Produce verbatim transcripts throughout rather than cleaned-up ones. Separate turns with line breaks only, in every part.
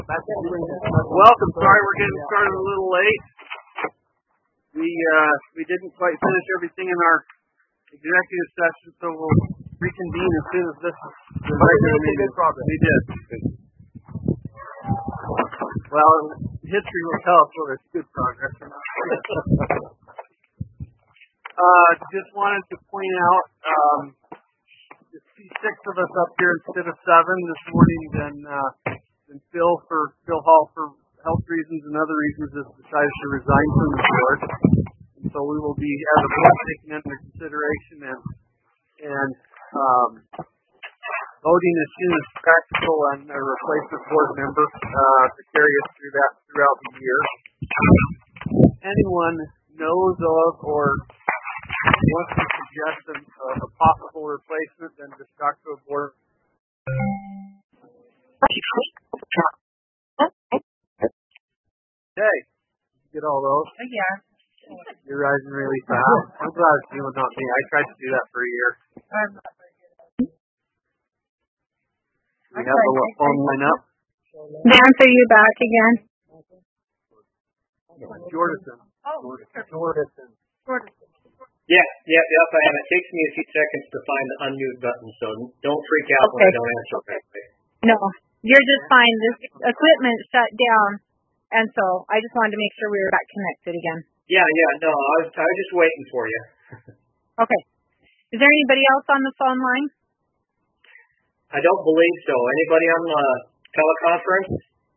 Welcome. Sorry we're getting started a little late. We uh, we didn't quite finish everything in our executive session, so we'll reconvene as soon as this is the regular meeting. We did. Well, history will tell us whether it's good progress or not. uh, just wanted to point out, um, just see six of us up here instead of seven this morning, then uh, then Phil for Phil Hall for health reasons and other reasons has decided to resign from the board. And so we will be, as a board, taking under consideration and and um, voting as soon as practical on a replacement board member uh, to carry us through that throughout the year. Anyone knows of or wants to suggest a, a possible replacement, then just talk to a board. Hey, get all those?
Yeah.
You're rising really fast. I'm glad it's you and not me. I tried to do that for a year. We have the phone line up.
Vance, are you back again?
Jordison.
Oh,
Jordison.
Jordison.
Yeah, yeah, yep, I am. It takes me a few seconds to find the unmute button, so don't freak out
okay.
when I don't answer correctly.
No, you're just fine. This equipment shut down, and so I just wanted to make sure we were back connected again.
Yeah, yeah, no, I was, I was just waiting for you.
Okay. Is there anybody else on the phone line?
I don't believe so. Anybody on the teleconference?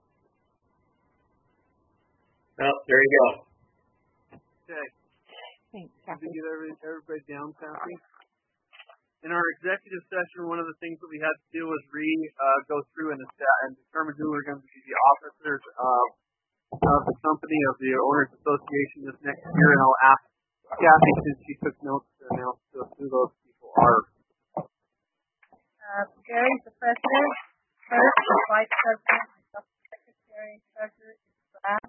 Oh, there you go.
Okay.
Thanks,
Did you get everybody, everybody down, Kathy? In our executive session, one of the things that we had to do was re uh, go through and, and determine who were going to be the officers of, of the company, of the Owners Association this next year, and I'll ask Kathy, since she took notes, to announce to us who those people are.
Uh, Gary's the president, first, the vice president, the secretary, treasurer, staff.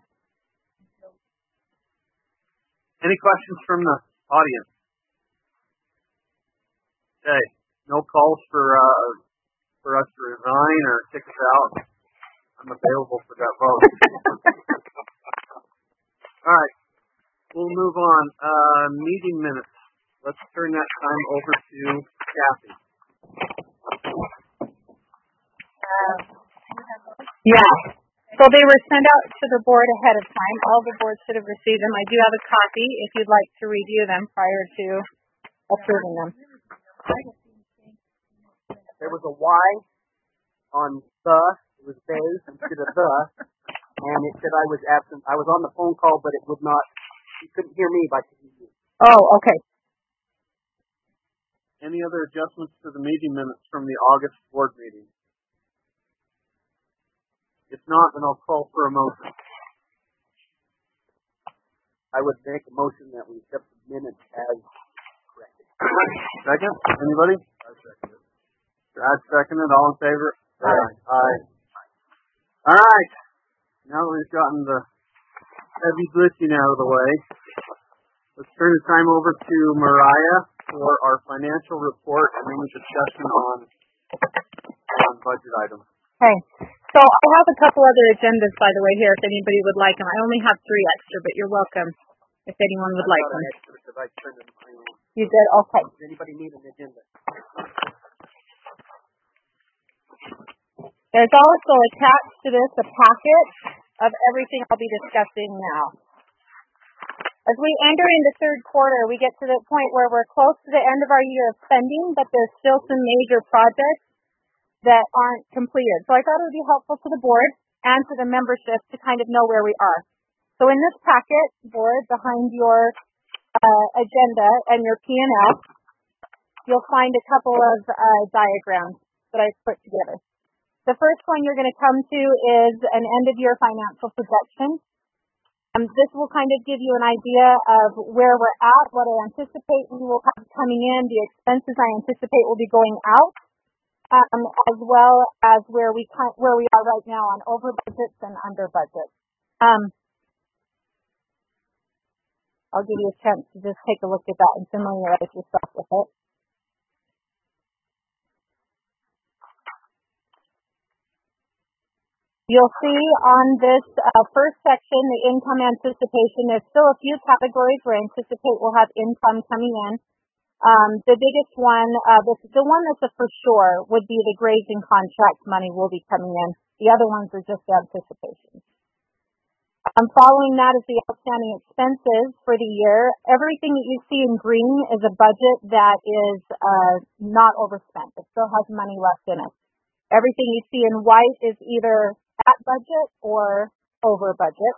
Any questions from the audience? Okay, no calls for uh, for us to resign or kick us out. I'm available for that vote. All right, we'll move on. Uh, meeting minutes. Let's turn that time over to Kathy.
Uh,
Yeah. So they were sent out to the board ahead of time. All the boards should have received them. I do have a copy if you'd like to review them prior to approving them.
There was a Y on the, it was they instead of the, and it said I was absent. I was on the phone call, but it would not, you couldn't hear me by T V.
Oh, okay.
Any other adjustments to the meeting minutes from the August board meeting? If not, then I'll call for a motion.
I would make a motion that we accept the minutes as corrected.
Second? Anybody? I second it. Brad seconded. All in favor?
Aye.
Aye. All right. Now that we've gotten the heavy glitching out of the way, let's turn the time over to Mariah for our financial report and then a discussion on, on budget items.
Okay. So I have a couple other agendas, by the way, here, if anybody would like them. I only have three extra, but you're welcome if anyone would like them.
Extra I turned in my own.
You did? Okay.
Does anybody need an agenda?
There's also attached to this a packet of everything I'll be discussing now. As we enter into third quarter, we get to the point where we're close to the end of our year of spending, but there's still some major projects that aren't completed. So I thought it would be helpful to the board and to the membership to kind of know where we are. So in this packet, board, behind your uh, agenda and your P and L, you'll find a couple of uh, diagrams that I've put together. The first one you're going to come to is an end-of-year financial projection. Um, this will kind of give you an idea of where we're at, what I anticipate we will have coming in, the expenses I anticipate will be going out. Um, as well as where we where we are right now on over budgets and under budgets. Um, I'll give you a chance to just take a look at that and familiarize yourself with it. You'll see on this uh, first section, the income anticipation, there's still a few categories where I anticipate we'll have income coming in. Um, the biggest one, uh, the, the one that's a for sure, would be the grazing contract money will be coming in. The other ones are just anticipation. Um, following that is the outstanding expenses for the year. Everything that you see in green is a budget that is uh, not overspent. It still has money left in it. Everything you see in white is either at budget or over budget.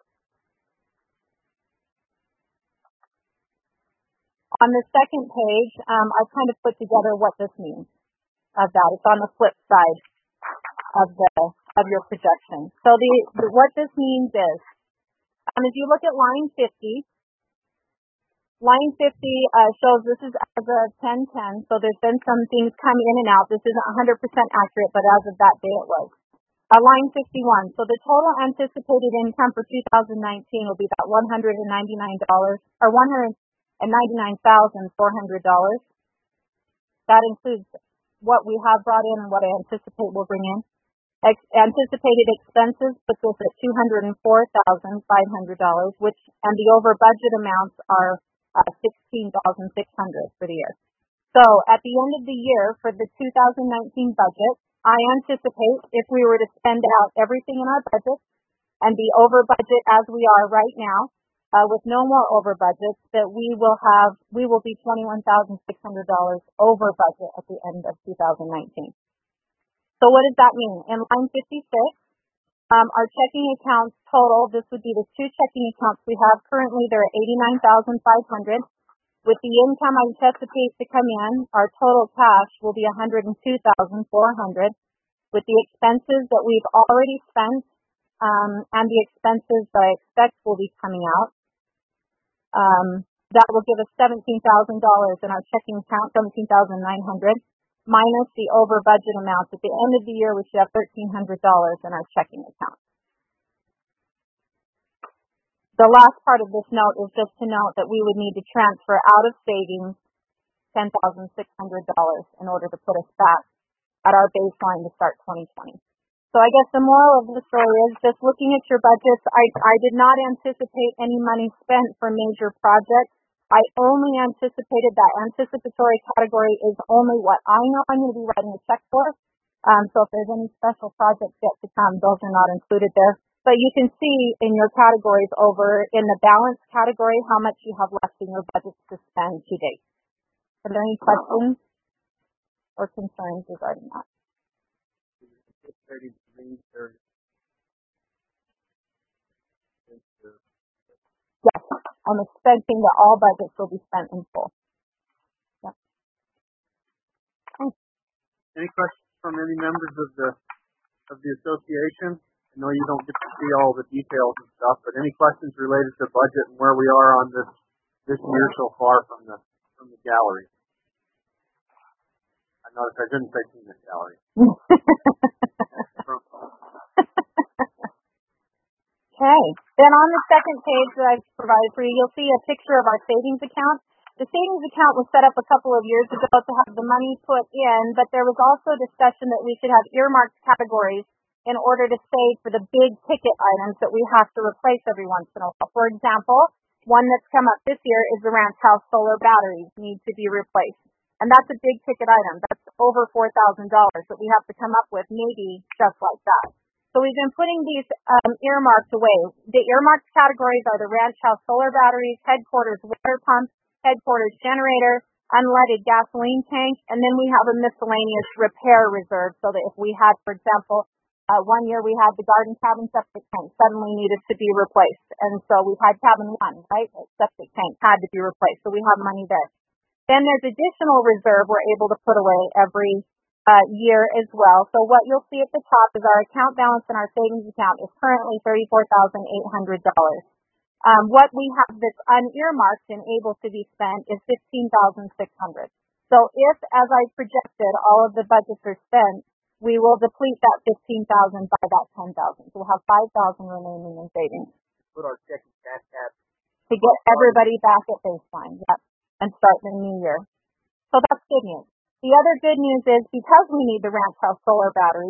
On the second page, um, I've kind of put together what this means of that. It's on the flip side of the of your projection. So the, the what this means is, um, if you look at line fifty, line fifty uh, shows this is as of ten ten. So there's been some things come in and out. This isn't one hundred percent accurate, but as of that day it was. Uh, line fifty-one. So the total anticipated income for two thousand nineteen will be about one hundred ninety-nine dollars or one hundred ninety-nine thousand four hundred dollars. That includes what we have brought in and what I anticipate we'll bring in. Ex- anticipated expenses puts us at two hundred four thousand five hundred dollars, which and the over budget amounts are uh, sixteen thousand six hundred dollars for the year. So at the end of the year for the two thousand nineteen budget, I anticipate if we were to spend out everything in our budget and be over budget as we are right now, uh, with no more over budgets, that we will have we will be twenty-one thousand six hundred dollars over budget at the end of two thousand nineteen. So what does that mean? In line fifty-six, um, our checking accounts total, this would be the two checking accounts we have currently, they're at eighty-nine thousand five hundred dollars. With the income I anticipate to come in, our total cash will be one hundred two thousand four hundred dollars. With the expenses that we've already spent um, and the expenses that I expect will be coming out, um, that will give us seventeen thousand dollars in our checking account, seventeen thousand nine hundred dollars. Minus the over budget amounts. At the end of the year, we should have thirteen hundred dollars in our checking account. The last part of this note is just to note that we would need to transfer out of savings ten thousand six hundred dollars in order to put us back at our baseline to start twenty twenty. So I guess the moral of the story is just looking at your budgets, I, I did not anticipate any money spent for major projects. I only anticipated that anticipatory category is only what I know I'm going to be writing a check for. Um, so if there's any special projects yet to come, those are not included there. But you can see in your categories over in the balance category how much you have left in your budget to spend to date. Are there any questions or concerns regarding that? Yes, I'm expecting that all budgets will be spent in full. Yep.
Okay. Any questions from any members of the of the association? I know you don't get to see all the details and stuff, but any questions related to budget and where we are on this this year so far from the from the gallery? I noticed I didn't say from the gallery.
Okay. Then on the second page that I've provided for you, you'll see a picture of our savings account. The savings account was set up a couple of years ago to have the money put in, but there was also discussion that we should have earmarked categories in order to save for the big ticket items that we have to replace every once in a while. For example, one that's come up this year is the ranch house solar batteries need to be replaced. And that's a big ticket item. That's over four thousand dollars that we have to come up with maybe just like that. So we've been putting these um, earmarks away. The earmarked categories are the ranch house solar batteries, headquarters water pump, headquarters generator, unleaded gasoline tank, and then we have a miscellaneous repair reserve so that if we had, for example, uh, one year we had the garden cabin septic tank suddenly needed to be replaced. And so we had cabin one, right? The septic tank had to be replaced. So we have money there. Then there's additional reserve we're able to put away every Uh, year as well. So what you'll see at the top is our account balance in our savings account is currently thirty-four thousand eight hundred dollars. Um, what we have that's unearmarked and able to be spent is fifteen thousand six hundred dollars. So if, as I projected, all of the budgets are spent, we will deplete that fifteen thousand dollars by that ten thousand dollars. So we'll have five thousand dollars remaining in savings.
Put our checking cash tab
to get everybody back at baseline, yep, and start the new year. So that's good news. The other good news is because we need the ranch house solar batteries,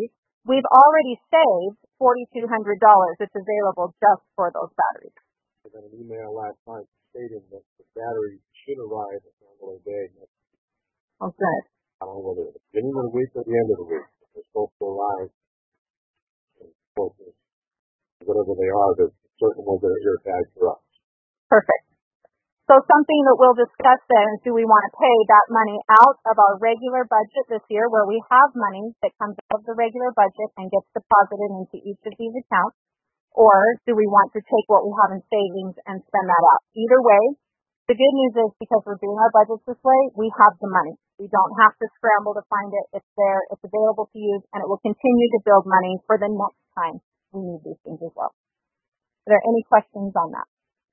we've already saved forty-two hundred dollars. It's available just for those batteries.
I got an email last night stating that the batteries should arrive at Mandalay Bay next week.
Oh, good.
I don't know whether it's the beginning of the week or the end of the week. They're supposed to arrive. And whatever they are, they're certainly they're ear tags for us.
Perfect. So something that we'll discuss then is, do we want to pay that money out of our regular budget this year, where we have money that comes out of the regular budget and gets deposited into each of these accounts, or do we want to take what we have in savings and spend that out? Either way, the good news is, because we're doing our budgets this way, we have the money. We don't have to scramble to find it. It's there. It's available to use, and it will continue to build money for the next time we need these things as well. Are there any questions on that?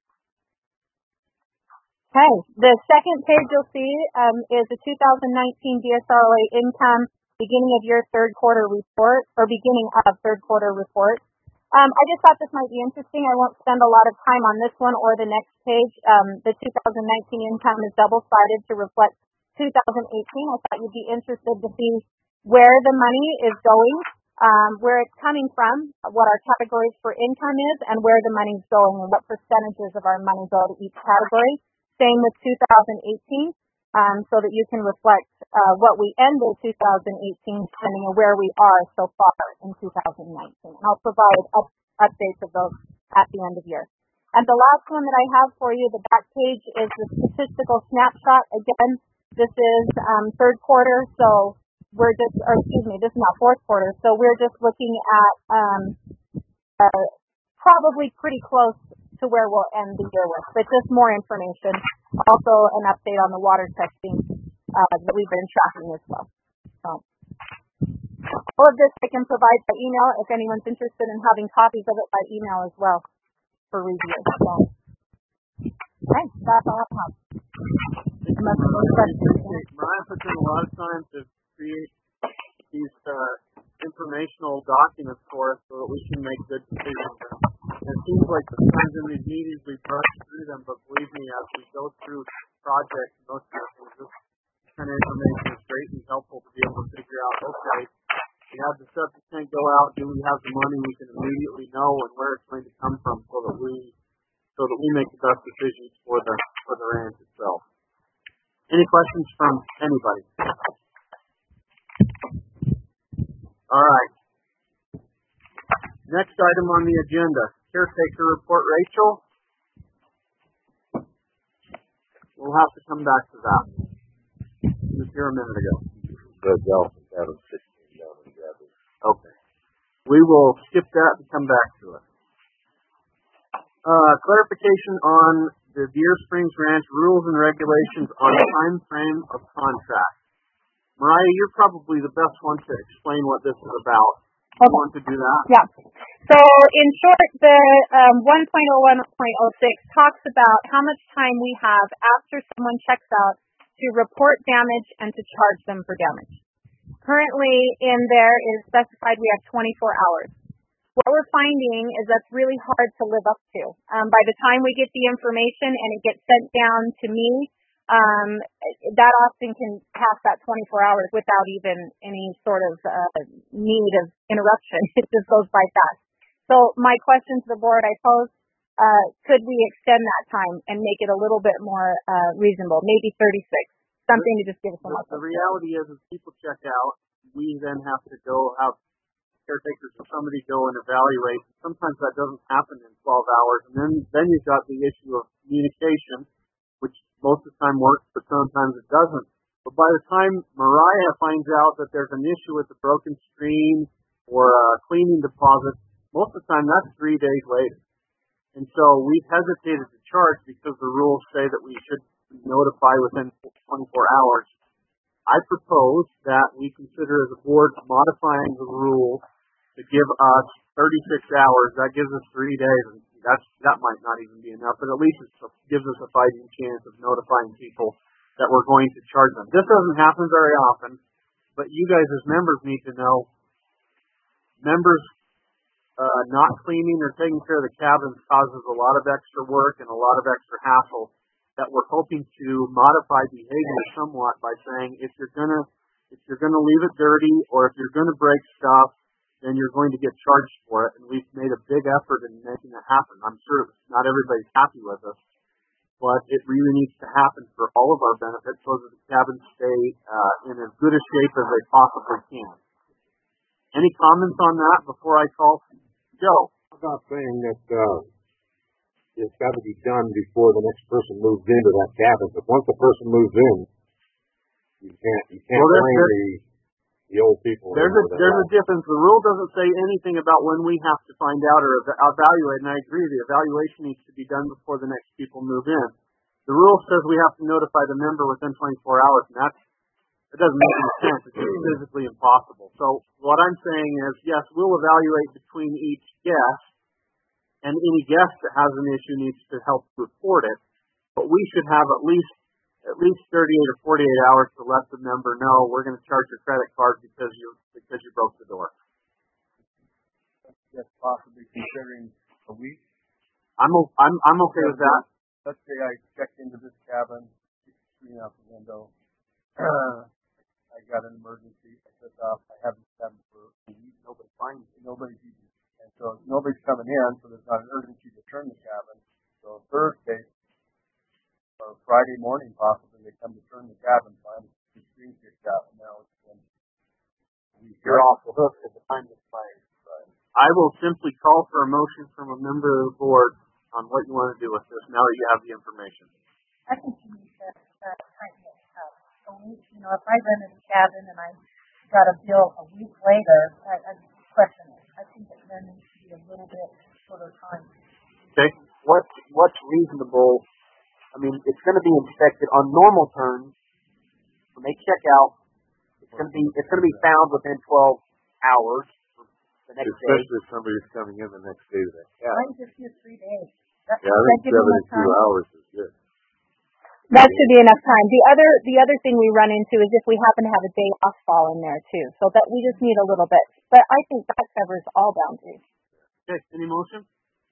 Okay, the second page you'll see um, is the two thousand nineteen D S R O A income beginning of year third quarter report, or beginning of third quarter report. Um, I just thought this might be interesting. I won't spend a lot of time on this one or the next page. Um, the two thousand nineteen income is double-sided to reflect two thousand eighteen. I thought you'd be interested to see where the money is going, um, where it's coming from, what our categories for income is, and where the money's going, and what percentages of our money go to each category. Same with two thousand eighteen, um, so that you can reflect uh, what we ended two thousand eighteen spending and where we are so far in two thousand nineteen. And I'll provide up, updates of those at the end of year. And the last one that I have for you, the back page, is the statistical snapshot. Again, this is um, third quarter, so we're just, or excuse me, this is not fourth quarter, so we're just looking at um, uh, probably pretty close to where we'll end the year with, but just more information. Also an update on the water testing uh, that we've been tracking as well. So, all of this I can provide by email if anyone's interested in having copies of it by email as well for review. So, okay, that's all I have.
Mariah puts in a lot of time to create these uh, informational documents for us so that we can make good decisions. And it seems like sometimes in these meetings we brush through them, but believe me, as we go through projects and those kind of things, this kind of information is great and helpful to be able to figure out, okay, we have the septic tank go out, do we have the money? We can immediately know and where it's going to come from so that we so that we make the best decisions for the for the ranch itself. Any questions from anybody? All right. Next item on the agenda, caretaker report. Rachel? We'll have to come back to that. She was here a minute ago. Okay. We will skip that and come back to it. Uh, clarification on the Deer Springs Ranch rules and regulations on time frame of contract. Mariah, you're probably the best one to explain what this is about. You want to do that?
Yeah. So in short, the um, one point oh one point oh six talks about how much time we have after someone checks out to report damage and to charge them for damage. Currently in there is specified we have twenty-four hours. What we're finding is that's really hard to live up to. Um, by the time we get the information and it gets sent down to me, um, that often can pass that twenty-four hours without even any sort of uh, need of interruption. It just goes by fast. So my question to the board I pose, uh, could we extend that time and make it a little bit more uh, reasonable, maybe thirty-six, something to just give us a month.
The reality is, as people check out, we then have to go have caretakers or somebody go and evaluate. Sometimes that doesn't happen in twelve hours, and then then you've got the issue of communication, which most of the time works, but sometimes it doesn't. But by the time Mariah finds out that there's an issue with the broken screen or a cleaning deposit, most of the time that's three days later. And so we've hesitated to charge because the rules say that we should notify within twenty-four hours. I propose that we consider as a board modifying the rule to give us thirty-six hours. That gives us three days. And that's, that might not even be enough, but at least it gives us a fighting chance of notifying people that we're going to charge them. This doesn't happen very often, but you guys as members need to know, members uh, not cleaning or taking care of the cabins causes a lot of extra work and a lot of extra hassle that we're hoping to modify behavior somewhat by saying if you're gonna if you're gonna leave it dirty or if you're gonna break stuff, then you're going to get charged for it. And we've made a big effort in making that happen. I'm sure not everybody's happy with us, but it really needs to happen for all of our benefits so that the cabins stay uh, in as good a shape as they possibly can. Any comments on that before I call Joe?
I'm not saying that uh, it's got to be done before the next person moves into that cabin, but once the person moves in, you can't you can't
well,
blame the the old people.
There's a there's a difference. The rule doesn't say anything about when we have to find out or ev- evaluate, and I agree. The evaluation needs to be done before the next people move in. The rule says we have to notify the member within twenty-four hours, and that's it doesn't make any sense. It's just physically impossible. So what I'm saying is, yes, we'll evaluate between each guest, and any guest that has an issue needs to help report it. But we should have at least at least thirty-eight or forty-eight hours to let the member know we're going to charge your credit card because you because you broke the door.
Yes, possibly considering a week.
I'm o- I'm I'm okay with that.
Let's say I checked into this cabin, screen out the window. Uh, I got an emergency. I took off. I haven't come for a week. Nobody finds me. Nobody's even. And so nobody's coming in, so there's not an urgency to turn the cabin. So Thursday or Friday morning, possibly, they come to turn the cabin. So I'm the screen kicked out, and now it's been a week.
You're off the hook at the time it expires.
Right.
I will simply call for a motion from a member of the board on what you want to do with this now that you have the information.
I think you need to uh, tighten it up. So we, you know, if I rented a cabin and I got a bill a week later, I, I question it. I think that there needs to be a little bit shorter time.
Okay.
What's what's reasonable? I mean, it's going to be inspected on normal terms. When they check out, it's going to be it's going to be found within twelve hours the next day.
Especially if somebody's coming in the next day to that cabin.
Mine just here three days. That,
Yeah, I
that
think
give them enough
seventy-two
time?
hours is good.
That should be enough time. The other the other thing we run into is if we happen to have a day off fall in there too. So that we just need a little bit. But I think that covers all boundaries.
Okay. Any motion?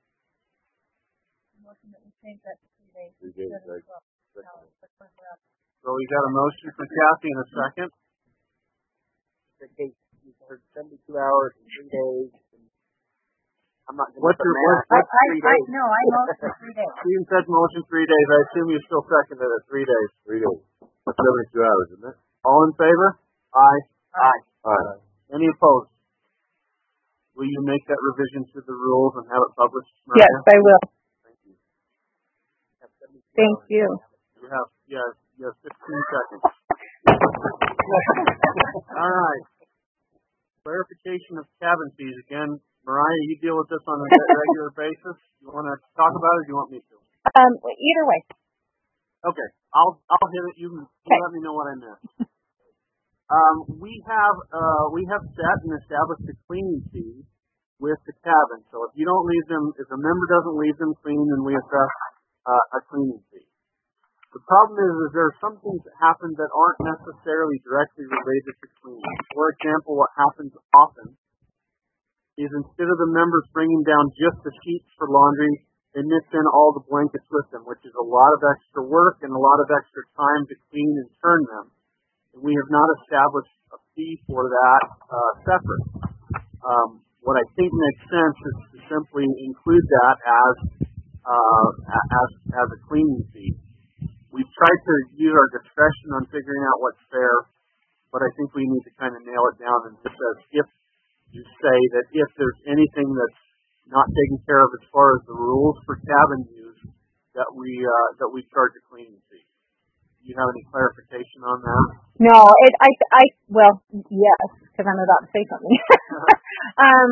Motion that we change that to three days.
Three days,
instead of
right.
twelve. No, that's what we're up.
So we got a motion for Kathy in a second.
The case you heard seventy-two hours and three days. And I'm not going to
What's
put
your
math.
what's,
I,
what's
I,
three
I,
days?
no, I motion for three days.
Stephen said motion three days. I assume you still seconded it three days.
Three days. That's seventy-two hours, isn't it?
All in favor? Aye.
Aye.
All right.
Any opposed? Will you make that revision to the rules and have it published? Maria?
Yes, I will.
Thank you.
Thank you.
You have yes, you have fifteen seconds. All right. Clarification of cabin fees again. Mariah, you deal with this on a regular basis. You want to talk about it, or do you want me to?
Um, either way.
Okay, I'll I'll hit it. You, you
Okay.
let me know what I missed. Um, we have uh, we have set and established a cleaning fee with the cabin. So if you don't leave them, if a member doesn't leave them clean, then we assess uh, a cleaning fee. The problem is, is there are some things that happen that aren't necessarily directly related to cleaning. For example, what happens often is instead of the members bringing down just the sheets for laundry, they mix in all the blankets with them, which is a lot of extra work and a lot of extra time to clean and turn them. And we have not established a fee for that uh, separate. Um, what I think makes sense is to simply include that as uh, as as a cleaning fee. We've tried to use our discretion on figuring out what's fair, but I think we need to kind of nail it down and just as if you say that if there's anything that's not taken care of as far as the rules for cabin use, that we uh, that we charge a cleaning fee. Do you have any clarification on that?
No, it, I, I, well, yes, because I'm about to say something. um,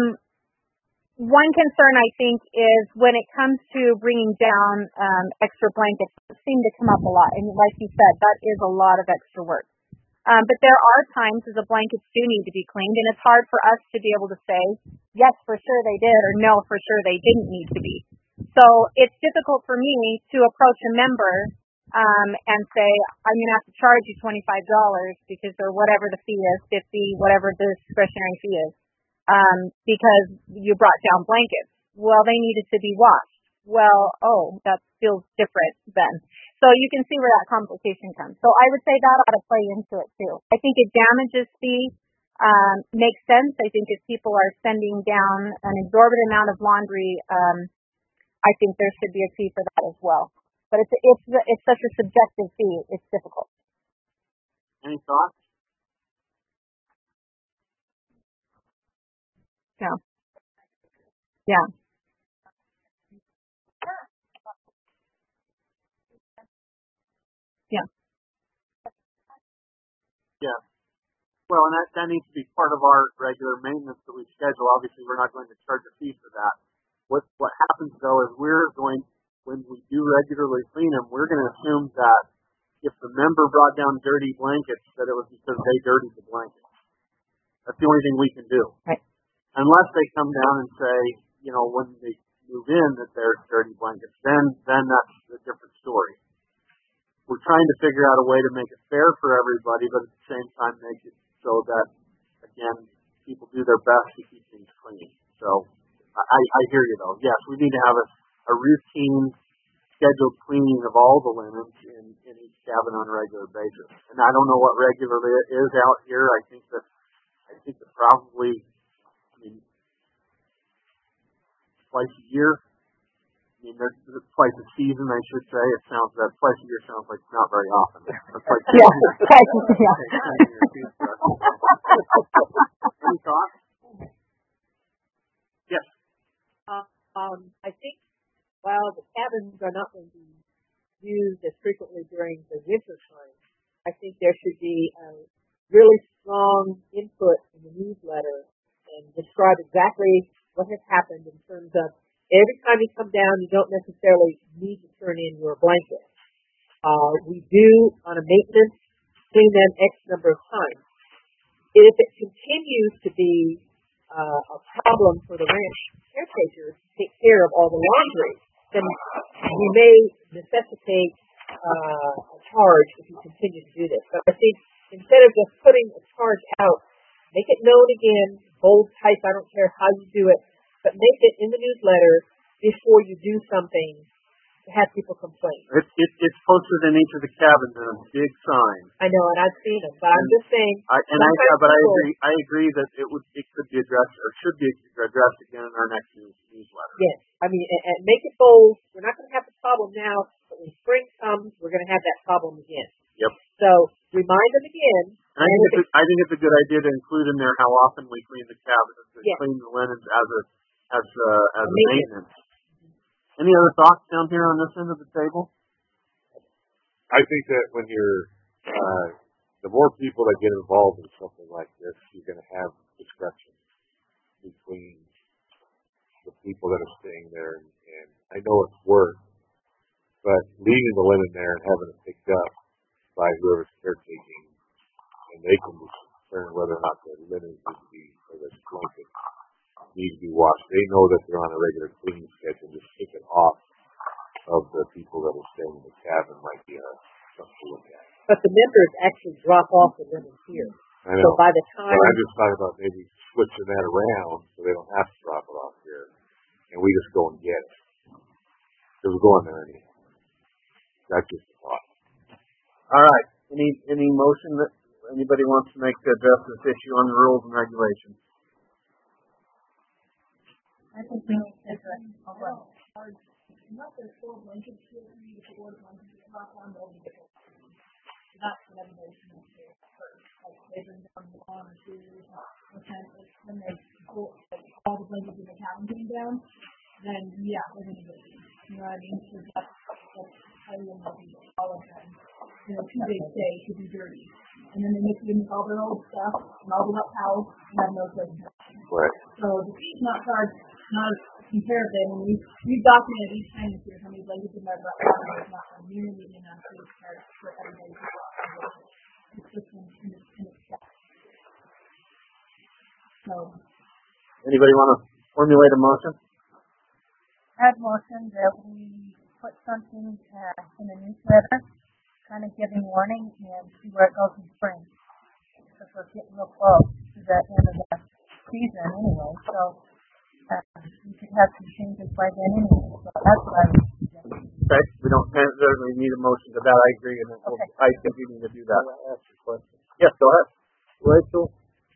one concern I think is when it comes to bringing down um, extra blankets, it seems to come up a lot. And like you said, that is a lot of extra work. Um, but there are times that the blankets do need to be cleaned, and it's hard for us to be able to say, yes, for sure they did, or no, for sure they didn't need to be. So it's difficult for me to approach a member um, and say, I'm going to have to charge you twenty-five dollars because, or whatever the fee is, fifty, whatever the discretionary fee is, um, because you brought down blankets. Well, they needed to be washed. Well, oh, that feels different then. So you can see where that complication comes. So I would say that ought to play into it too. I think it damages fee um, makes sense. I think if people are sending down an exorbitant amount of laundry, um, I think there should be a fee for that as well. But it's it's it's such a subjective fee. It's difficult.
Any thoughts?
Yeah. Yeah. Yeah.
Yeah. Well, and that, that needs to be part of our regular maintenance that we schedule. Obviously, we're not going to charge a fee for that. What what happens though is we're going, when we do regularly clean them, we're going to assume that if the member brought down dirty blankets, that it was because they dirtied the blankets. That's the only thing we can do.
Right.
Unless they come down and say, you know, when they move in that there's dirty blankets, then then that's a different story. We're trying to figure out a way to make it fair for everybody, but at the same time make it so that, again, people do their best to keep things clean. So I, I hear you, though. Yes, we need to have a, a routine, scheduled cleaning of all the linens in, in each cabin on a regular basis. And I don't know what regularly it is out here. I think that I think that probably, I mean, twice a year. I mean, there's, there's twice a season, I should say. It sounds that twice a year sounds like not very often. It's like
yeah, twice a year.
Any thoughts? Yes.
Uh, um, I think while the cabins are not going to be used as frequently during the winter time, I think there should be a really strong input in the newsletter and describe exactly what has happened in terms of every time you come down, you don't necessarily need to turn in your blanket. Uh, we do, on a maintenance, clean them X number of times. If it continues to be uh, a problem for the ranch caretakers to take care of all the laundry, then we may necessitate uh, a charge if you continue to do this. But I think instead of just putting a charge out, make it known again, bold type, I don't care how you do it, but make it in the newsletter before you do something to have people complain.
It, it, it's posted in each of the cabins in a big sign.
I know, and I've seen them, but I'm just saying.
I, and I, but I agree. I agree that it would, it could be addressed or should be addressed again in our next news, newsletter.
Yes, I mean, and, and make it bold. We're not going to have the problem now, but when spring comes, we're going to have that problem again.
Yep.
So remind them again.
And I think it's a, I think it's a good idea to include in there how often we clean the cabins, to
yes.
clean the linens as a as a, as a maintenance. Any other thoughts down here on this end of the table?
I think that when you're, uh, the more people that get involved in something like this, you're going to have discretion between the people that are staying there. And, and I know it's work, but leaving the linen there and having it picked up by whoever's caretaking, and they can determine whether or not the linen needs to be, or the blanket need to be washed. They know that they're on a regular cleaning schedule. Just take it off of the people that are staying in the cabin might be a, something to look at.
But the members actually drop off the linen here.
I know.
So by the time...
But I'm just talking about maybe switching that around so they don't have to drop it off here. And we just go and get it. Because we're going there anyway. That's just a thought.
All right. Any any motion that anybody wants to make to address this issue on the rules and regulations?
I think we need to address it. Oh, well.
Not there's four blankets here for you to put one blankets across on the That's what everybody should make sure first. Like they bring down one or two, when they pull like, all the blankets in the cabin came down, then yeah, they're gonna get you. You know what I mean? So that's that's how you want to all of them. You know, two days stay could be dirty. And then they make you in all their old stuff and all the wet towels and have no place to go.
Right.
So the fee's not charged, not comparative. And we we documented each time this year how many blankets in my brother is not a nearly enough to charge for everybody to go. It's just in in its in its stuff. So
Anybody want to formulate a motion?
I'd motion that we put something uh, in the newsletter, kind of giving warning and see where it goes in spring. Because we're getting real close to the end of the season anyway, so uh, we could have some changes by then anyway. So that's what I would suggest.
Okay, we don't necessarily need a motion to that. I agree, and
Okay.
I think we need to do that.
Can I ask you a question?
Yes, go ahead.
Rachel,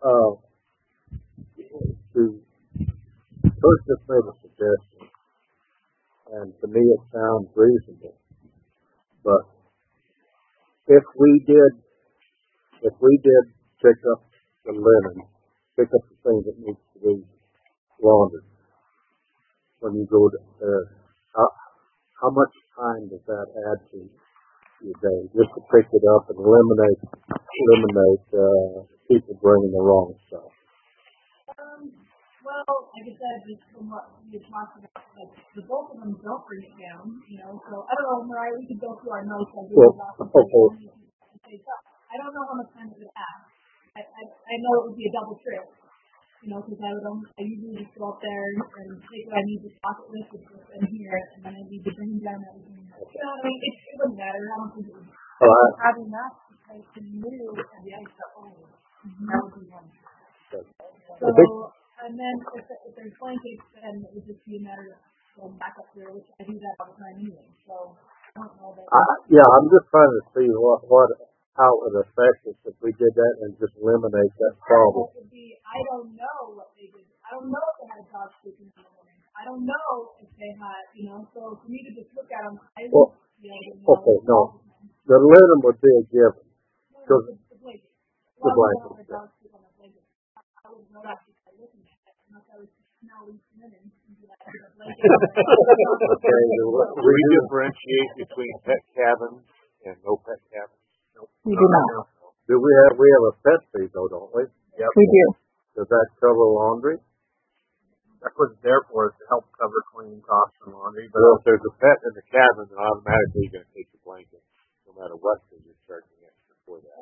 Uh, to Kurt just made a suggestion, and to me it sounds reasonable. But if we did, if we did pick up the linen, pick up the things that needs to be laundered when you go there, how, how much time does that add to your day just to pick it up and eliminate eliminate uh, people bringing the wrong stuff?
Um, well, like I said, just from what we had talked about, like, the both of them don't bring it down, you know, so I don't know, Mariah, we could go through our notes. I,
well, okay.
I don't know how much time it would add. I, I, I know it would be a double trip, you know, because I would only, I usually just go up there and, and take what I need to stock it with, which is in here, and then I need to bring down everything. You know, I mean, it, it wouldn't matter. I don't think it would.
All right.
Probably not, because the new and the extra old. That would be one.
So, and then if, if there's blankets, then it would just be a matter of going back up there, which I do that all the time anyway. So I don't know that.
Uh, yeah, I'm just trying to see what what how it would affect us if we did that and just eliminate that problem.
It would be, I don't know what they did. I don't know if they had a dog sleeping in the morning. I don't know if they had, you know. So for me to just look at them, I
Well,
you know,
okay, no, the linen would be a given. Because
the, the blanket.
the
Well,
blanket.
the dog sleep on the blanket. I would know that because I listen to it. Unless I was smelly linen and be like, the blanket.
Okay, do we differentiate between pet cabins and no pet cabins?
We do not.
Do we have we have a pet fee though, don't we?
Yep.
We do.
Does that cover laundry?
That's what it's there for, is to help cover cleaning costs and laundry. But
Well, if there's a pet in the cabin, then automatically you're going to take the blanket, no matter what, because you're charging extra for that.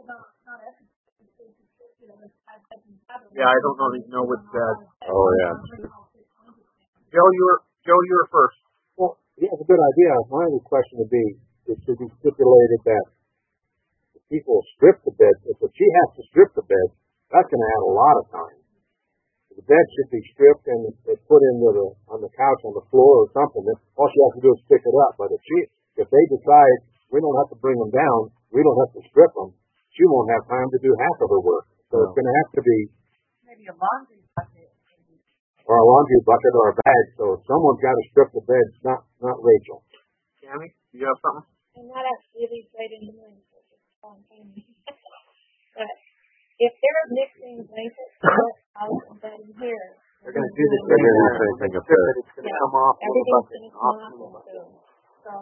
yeah, I don't know that you know what that.
Oh yeah.
Joe, you were Joe, you were first.
Well, yeah, it's a good idea. My only question would be, it should be stipulated that if people strip the bed, if she has to strip the bed, that's going to add a lot of time. The bed should be stripped and put into the on the couch on the floor or something. All she has to do is pick it up. But if she, if they decide we don't have to bring them down, we don't have to strip them, she won't have time to do half of her work. So no. It's going to have to be
Maybe a laundry bucket.
or a laundry bucket or a bag. So someone's got to strip the beds, not not Rachel.
Tammy, do you have something?
And that actually leads right into my but if they're mixing blankets out of bed here,
they're going to do the
They're going to do the same thing up there.
It's going to come off the
everything's
bucket.
going to come off the bucket. So,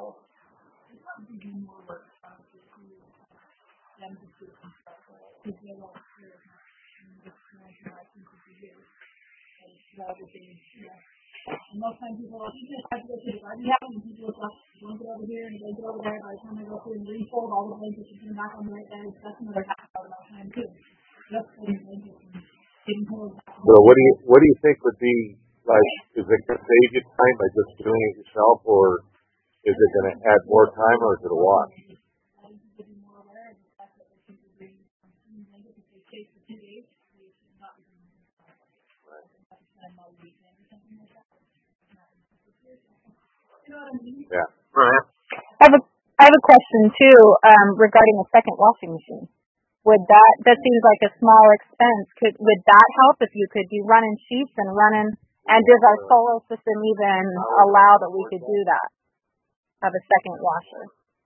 And most times people are like, you just have to go to the garden cabin, and people are like, blanket over here and a blanket over there. By the time I go through and refold all the blankets and put them back on the right bed, that's another half hour of time too. Just putting blankets and getting hold of that.
Well, what do you what do you think would be like? Is it going to save you time by just doing it yourself, or is it going to add more time, or is it a wash?
I think to be more aware of the fact that they can bring some blankets if they stay for two days. They should not be doing it. Right. Time all weekend or something like that. You know what I mean?
Yeah.
Right.
I have a I have a question too um, regarding a second washing machine. Would that that seems like a small expense? Could would that help if you could be running sheets and running? And does our solar system even allow that we could do that? Have a second washer.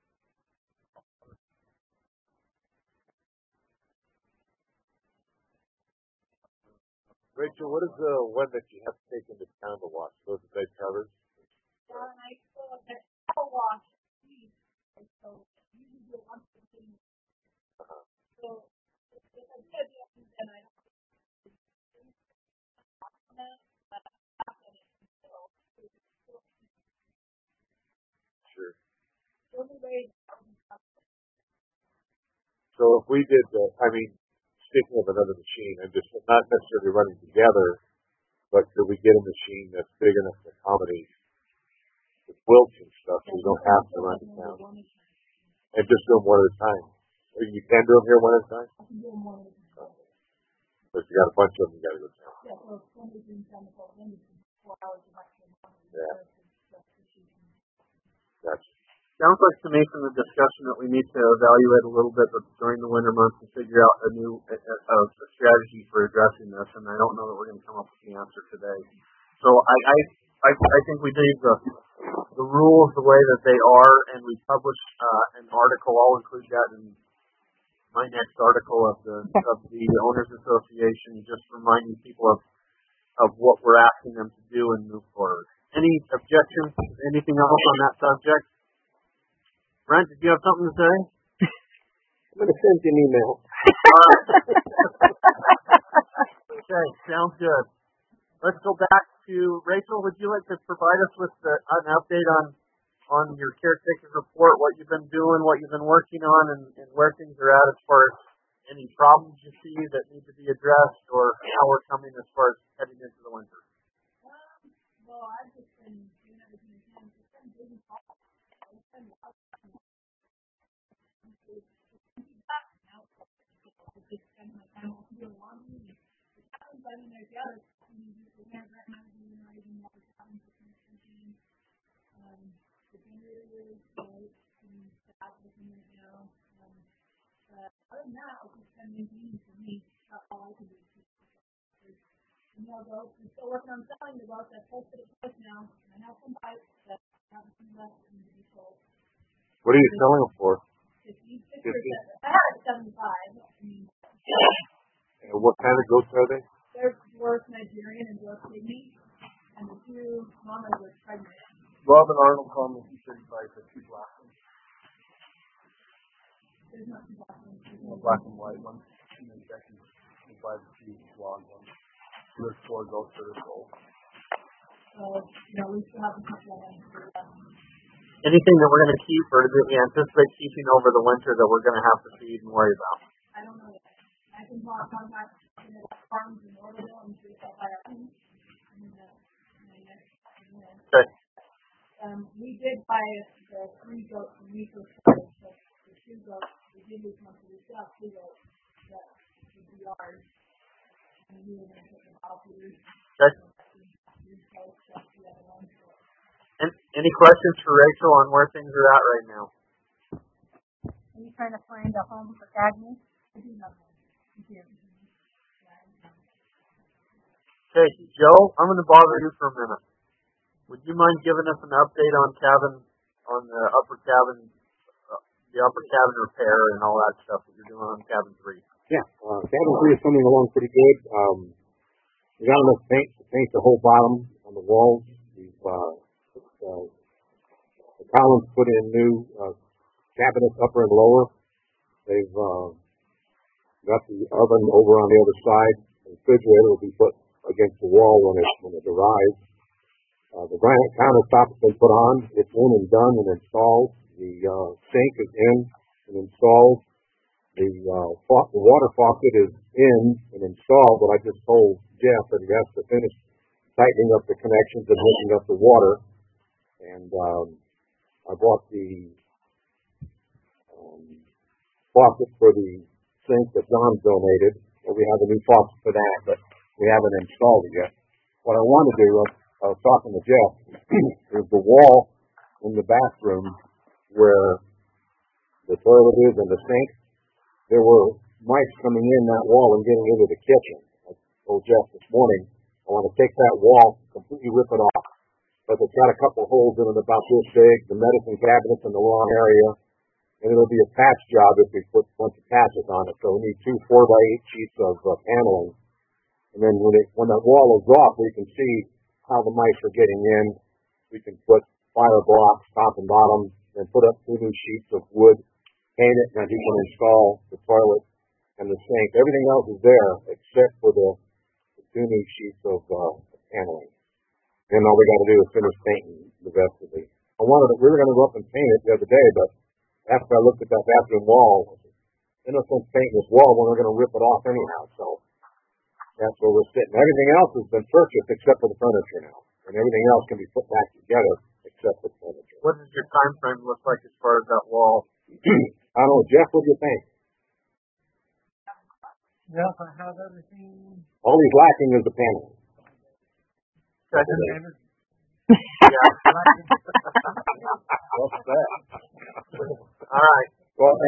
Rachel, what is the one that you have to take into town to wash? Those are bed covers?
Well, and I still have to wash sheets, and so usually do one thing.
Uh-huh.
So if I did, then I don't.
Sure.
The only way.
So if we did, the, I mean, speaking of another machine, and just not necessarily running together, but could we get a machine that's big enough to accommodate the quilts and stuff, so you don't have to run it down, and just do them one at a time? You can do them here one at a time.
I can do them one at a time.
But if you got a bunch of them, you got to go down.
Yeah, so if somebody's doing ten to twelve minutes, four hours of extra money.
Yeah. Gotcha.
sounds like to me from the discussion that we need to evaluate a little bit during the winter months and figure out a new a, a, a strategy for addressing this. And I don't know that we're going to come up with the answer today. So I I I, I think we leave the the rules the way that they are, and we publish uh, an article. I'll include that in my next article of the of the Owners Association, just reminding people of of what we're asking them to do and move forward. Any objections? Anything else on that subject? Brent, did you have something to say?
I'm going to send you an email.
Okay, sounds good. Let's go back to Rachel. Would you like to provide us with the, an update on on your caretaker report, what you've been doing, what you've been working on, and, and where things are at as far as any problems you see that need to be addressed, or how we're coming as far as heading into the winter?
Well, I've just been doing everything I can. It's been busy. It's been a lot of time. I just spend my time also doing laundry. It happens, I mean, there's the other stuff. We have right now, we're not even water cabins for campaign. Um, the generator is right, and staff looking right now. Um, but other than that, it's just been maintaining for me. That's all I can do. You know, though, we're still working on selling the boat. I've posted it twice now. I have some bikes that haven't been left to be sold.
What are you selling them for?
fifty, fifty. I had it seventy-five. I mean,
and what kind of goats are they?
They're dwarf Nigerian and dwarf pygmy, and the two mamas are pregnant.
Rob and Arnold call me thirty-five for two black ones.
There's not two black ones. There's
One black and white one, and then second we'll buy the two blonde ones. There's four goats that are sold.
So, you know, we still have a couple of them for them.
Anything that we're going to keep, or that we anticipate keeping over the winter that we're going to have to feed and worry about?
I don't know yet. I can talk contact you know, farms in Orville and see if they'll buy our own.
Okay.
Um, we did buy the three goats when we first started. So the two goats, we did lose one, so we still have two goats that would be ours. And we were going to put them out here.
Okay. And any questions for Rachel on where things are at right now?
Are you trying to find a home for Cagney?
I do have one.
Okay, Joe, I'm going to bother you for a minute. Would you mind giving us an update on cabin, on the upper cabin, uh, the upper cabin repair and all that stuff that you're doing on cabin three?
Yeah, uh, cabin three is coming along pretty good. Um, we got enough paint to paint the whole bottom on the walls. We've uh, uh, the columns put in new uh, cabinets, upper and lower. They've uh, got the oven over on the other side. The refrigerator will be put against the wall when it when it arrives. Uh, the granite countertop has been put on. It's in and done and installed. The uh, sink is in and installed. The, uh, fa- the water faucet is in and installed, but I just told Jeff that he has to finish tightening up the connections and hooking up the water. And um, I bought the um, faucet for the sink that John donated. So we have a new faucet for that, but we haven't installed it yet. What I want to do, uh, I was talking to Jeff, is the wall in the bathroom where the toilet is and the sink. There were mice coming in that wall and getting into the kitchen. I told Jeff this morning, I want to take that wall, completely rip it off. But it's got a couple holes in it about this big, the medicine cabinets in the lawn area, and it'll be a patch job if we put a bunch of patches on it. So we need two four by eight sheets of uh, paneling. And then when it, when that wall is off, we can see how the mice are getting in. We can put fire blocks top and bottom, and put up two new sheets of wood, paint it, and he can install the toilet and the sink. Everything else is there except for the, the two new sheets of uh, paneling. And all we got to do is finish painting the rest of the. I wanted to, we were going to go up and paint it the other day, but after I looked at that bathroom wall, there's no sense painting this wall when we're going to rip it off anyhow. So that's where we're sitting. Everything else has been purchased except for the furniture now, and everything else can be put back together except for the furniture.
What does your time frame look like as far as that wall?
I don't know, Jeff. What do you think?
Yes, I have everything.
All he's lacking is the paneling.
Okay.
Yeah.
What's that?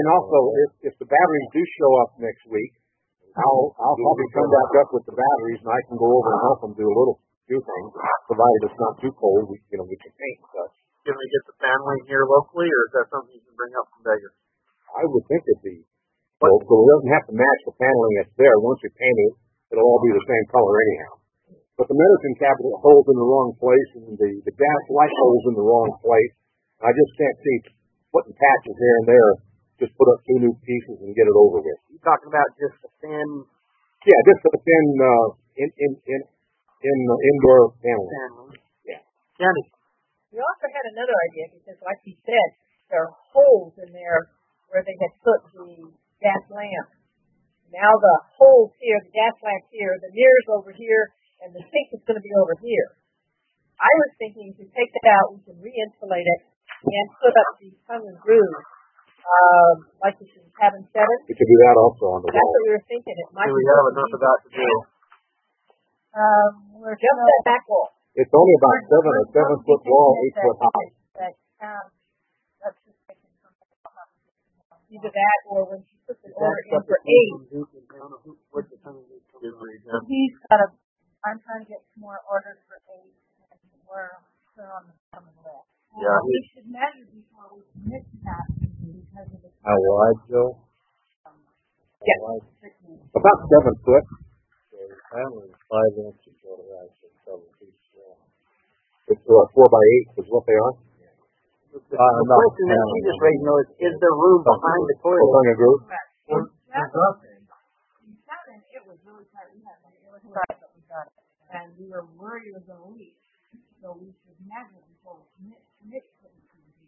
and also, if, if the batteries do show up next week, I'll, I'll probably come back up with the batteries and I can go over and help them do a little, few things, provided it's not too cold, we, you know, we can paint and such.
Can we get the paneling here locally, or is that something you can bring up from Vegas?
I would think it'd be, well, so it doesn't have to match the paneling that's there. Once we paint it, it'll all be the same color anyhow. But the medicine cabinet holds in the wrong place, and the, the gas light holds in the wrong place. I just can't see putting patches here and there. Just put up two new pieces and get it over with.
You talking about just a thin?
Yeah, just a thin uh, in in in in uh, indoor paneling. Yeah.
Candy.
We also had another idea because, like he said, there are holes in there where they had put the gas lamp. Now the holes here, the gas lamp here, the mirror's over here, and the sink is going to be over here. I was thinking to take that out, we can re-insulate it and put up the tongue and groove, um, like this in cabin seven.
We could do that also on the
That's
wall.
what we were thinking. It might
Do
be
we have enough of that to do?
Um, we're
just that back wall.
It's only about seven, a seven foot wall, eight foot high.
But, um, let's just take it from
Either that or when she puts the
Is
order
that
in
stuff
for
that came
eight.
from Duke and Brown? Who- Where's the tongue and groove come
Good
from?
read, yeah.
He's got a, I'm trying to get some more orders for eight, and we're, we're on the coming list.
Yeah,
we should measure before we commit to that, because of the.
How wide, Joe?
Yeah.
Wide? About seven foot.
So the paneling is five inches, what it actually covers each wall.
It's uh, four by eight is what they are.
The, the, the question that she just raised, though, is, is there room behind the
Tongue
toilet?
and groove.
In seven, in seven, it was really tight, we had, it was right, but we got it, and we were worried it was gonna leak, so we should measure before we commit, commit to the P D.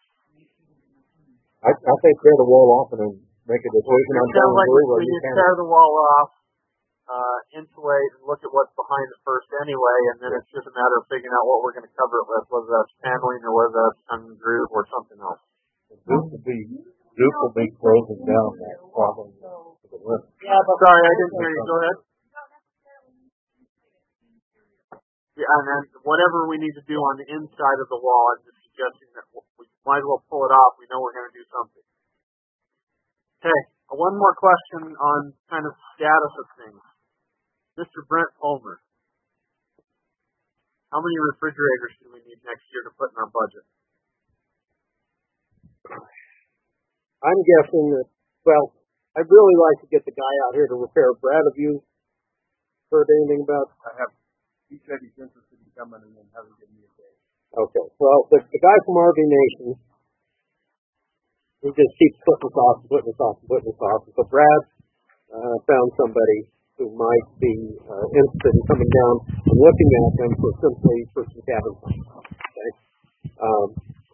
I, I say tear the wall off and then make a decision on
It
tongue
sounds
and
like
groove, or
we
you
just
can.
tear the wall off, uh, insulate, and look at what's behind it first anyway, and then it's just a matter of figuring out what we're going to cover it with, whether that's paneling or whether that's tongue and groove or something else.
Duke will be, Duke will be closing down that problem for the winter.
Yeah, but
Sorry, I didn't hear you. Go ahead. Yeah, and then whatever we need to do on the inside of the wall, I'm just suggesting that we might as well pull it off. We know we're going to do something. Okay, one more question on kind of status of things. Mister Brent Palmer, how many refrigerators do we need next year to put in our budget?
I'm guessing that, well, I'd really like to get the guy out here to repair. Brad, have you heard anything about?
I have, he said he's interested in coming and then having given me a date.
Okay, well, the, the guy from R V Nation, he just keeps putting us off, putting us off, putting us off. So Brad uh, found somebody who might be uh, interested in coming down and looking at them for simply for some cabin time. Okay. Um,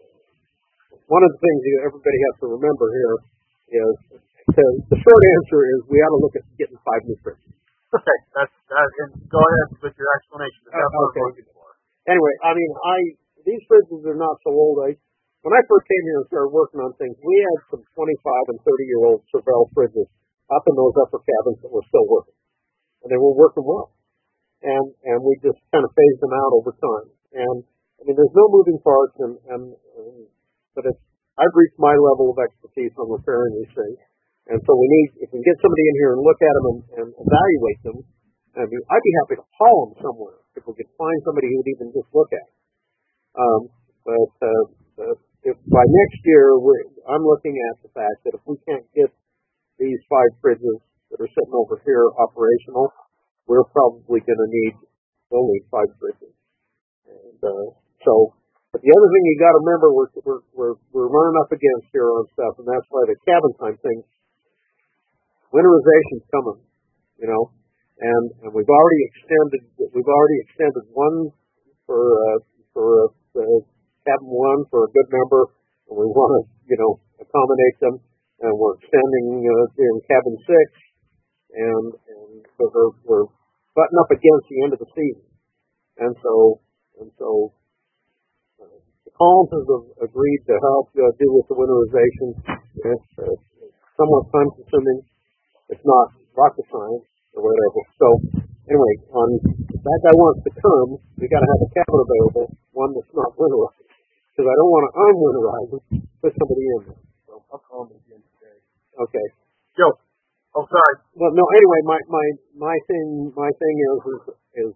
one of the things that everybody has to remember here is the, the short answer is we ought to look at getting five new fridges.
Okay, that's that. And go ahead with your explanation. That's what
Okay.
we're looking for.
Anyway, I mean, I these fridges are not so old. I when I first came here and started working on things, we had some twenty-five and thirty year old Chevelle fridges up in those upper cabins that were still working, and they were working well. And and we just kind of phased them out over time. And I mean, there's no moving parts, and and, and but it's I've reached my level of expertise on repairing these things. And so we need, if we can get somebody in here and look at them and, and evaluate them, I mean, I'd be happy to haul them somewhere if we could find somebody who would even just look at them. Um, but uh, uh, if by next year, we're, I'm looking at the fact that if we can't get these five fridges that are sitting over here operational, we're probably going to need only five fridges. And uh, so, but the other thing you got to remember, we're, we're we're we're running up against here on stuff, and that's why the cabin time thing. Winterization's coming, you know, and, and we've already extended we've already extended one for uh, for uh, cabin one for a good number, and we want to you know accommodate them, and we're extending uh, in cabin six, and and so we're, we're butting up against the end of the season, and so and so uh, the Collins has agreed to help uh, do with the winterization. It's, uh, it's somewhat time consuming. It's not rocket science or whatever. So anyway, on if that guy wants to come, we got to have a cabin available, one that's not winterized, because I don't want to unwinterize it, put somebody in there.
So I'll call him again today.
Okay.
Joe. Oh, sorry.
Well, no. Anyway, my my my thing my thing is is, is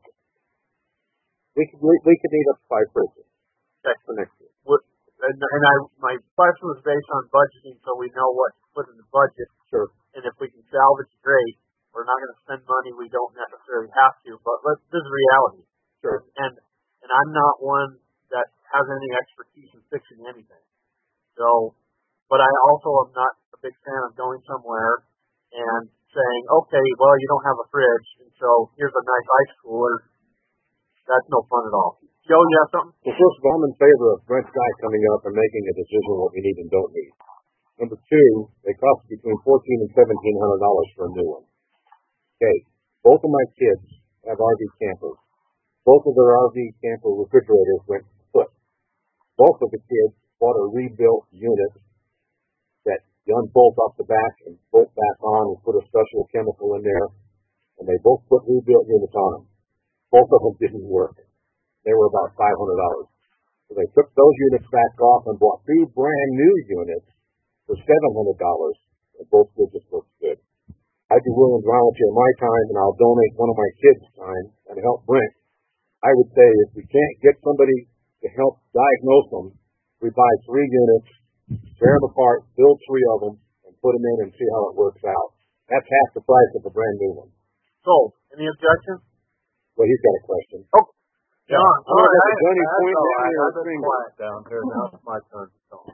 we could we, we could need up to five fridges.
Okay.
For next year.
What, and, and I my question was based on budgeting, so we know what to put in the budget.
Sure.
And if we can salvage, great. We're not going to spend money we don't necessarily have to, but let's, this is reality.
Sure.
And and I'm not one that has any expertise in fixing anything. So, but I also am not a big fan of going somewhere and saying, okay, well, you don't have a fridge, and so here's a nice ice cooler. That's no fun at all. Joe, you have something?
Well, first of all, I'm in favor of Brent Guy coming up and making a decision on what we need and don't need. Number two, they cost between fourteen and seventeen hundred dollars for a new one. Okay, both of my kids have R V campers. Both of their R V camper refrigerators went kaput. Both of the kids bought a rebuilt unit that you unbolt off the back and bolt back on and put a special chemical in there, and they both put rebuilt units on them. Both of them didn't work. They were about five hundred dollars. So they took those units back off and bought two brand new units for seven hundred dollars, and both widgets worked good. I'd be willing to volunteer my time, and I'll donate one of my kids' time and help Brent. I would say if we can't get somebody to help diagnose them, we buy three units, tear them apart, build three of them, and put them in and see how it works out. That's half the price of a brand new one.
Sold. Any objections?
Well, he's got a question.
Oh,
Yeah,
John.
all right,
I-
Johnny,
that's
point
all
down
right.
your
I've been
finger.
quiet
down here. Now it's my turn to talk.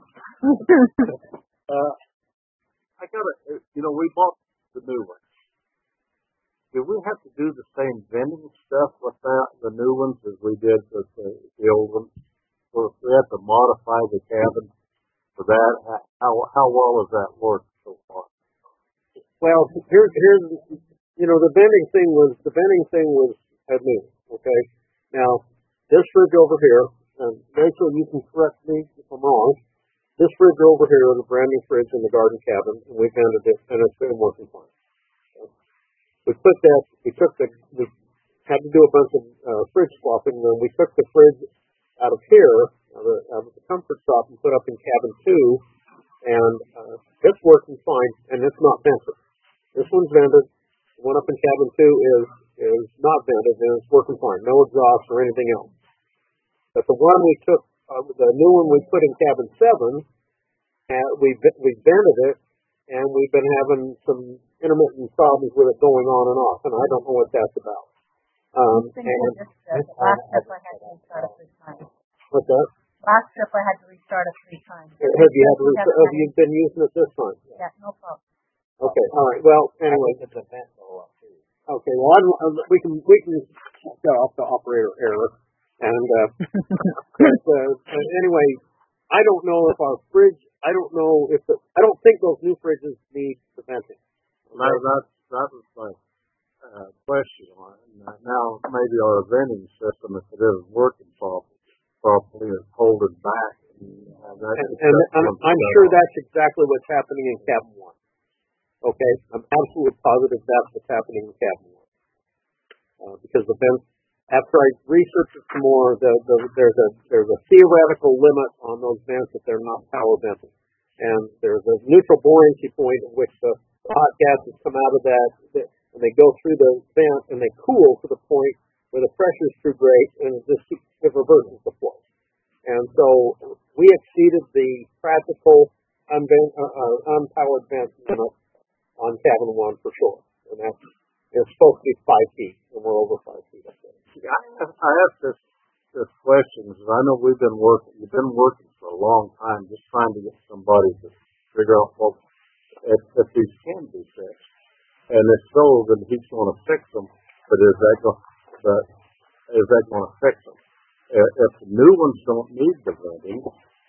uh, I gotta, uh, you know, we bought the new ones. Do we have to do the same vending stuff with that, the new ones, as we did with the, the old ones? Or if we have to modify the cabin for that, how how well has that worked so far?
Well, here's here's you know the vending thing was the vending thing was at me. Okay, now this fridge over here, and Rachel, you can correct me if I'm wrong. This fridge over here is a brand new fridge in the garden cabin, and we vended it, and it's been working fine. Okay. We put that, we took the, we had to do a bunch of uh, fridge swapping, and then we took the fridge out of here, out of, out of the comfort shop, and put up in cabin two, and uh, it's working fine, and it's not vented. This one's vented. The one up in cabin two is is not vented, and it's working fine. No exhaust or anything else. But the one we took, uh, the new one we put in cabin seven, uh, we we vented it, and we've been having some intermittent problems with it going on and off, and I don't know what that's about. Um,
It's been
and
good this trip. Last trip I had to restart it three times.
what's that?
Last trip I had to restart it three times.
Have you had to
We
restart,
haven't
have you been using it this time?
Yeah, no problem.
Okay, all right. Well, anyway.
I think it's a vent a lot too.
Okay, well, I don't, uh, we can we can shut off the operator error, and uh, but, uh, but anyway, I don't know if our fridge. I don't know if the. I don't think those new fridges need the venting.
That, that, that was my uh, question on it. Now, maybe our vending system, if it isn't working properly, properly is holding back. And, uh, that
And, and, and I'm sure that's exactly what's happening in cabin one. Okay, I'm absolutely positive that's what's happening in cabin one. Uh, because the vent, after I researched it some more, the, the, there's a there's a theoretical limit on those vents that they're not power venting, and there's a neutral buoyancy point at which the hot gases come out of that, and they go through the vent and they cool to the point where the pressure is too great, and it just keeps, it reverses the flow. And so we exceeded the practical unvent, uh, uh, unpowered vent limit on cabin one for sure, and that's it's supposed to be five feet, and we're over five feet. I think.
I, I asked this this question because I know we've been working. You've been working for a long time, just trying to get somebody to figure out well if, if these can be fixed, and if so, then he's going to fix them. But is that going? But is that going to fix them? If, if the new ones don't need the venting.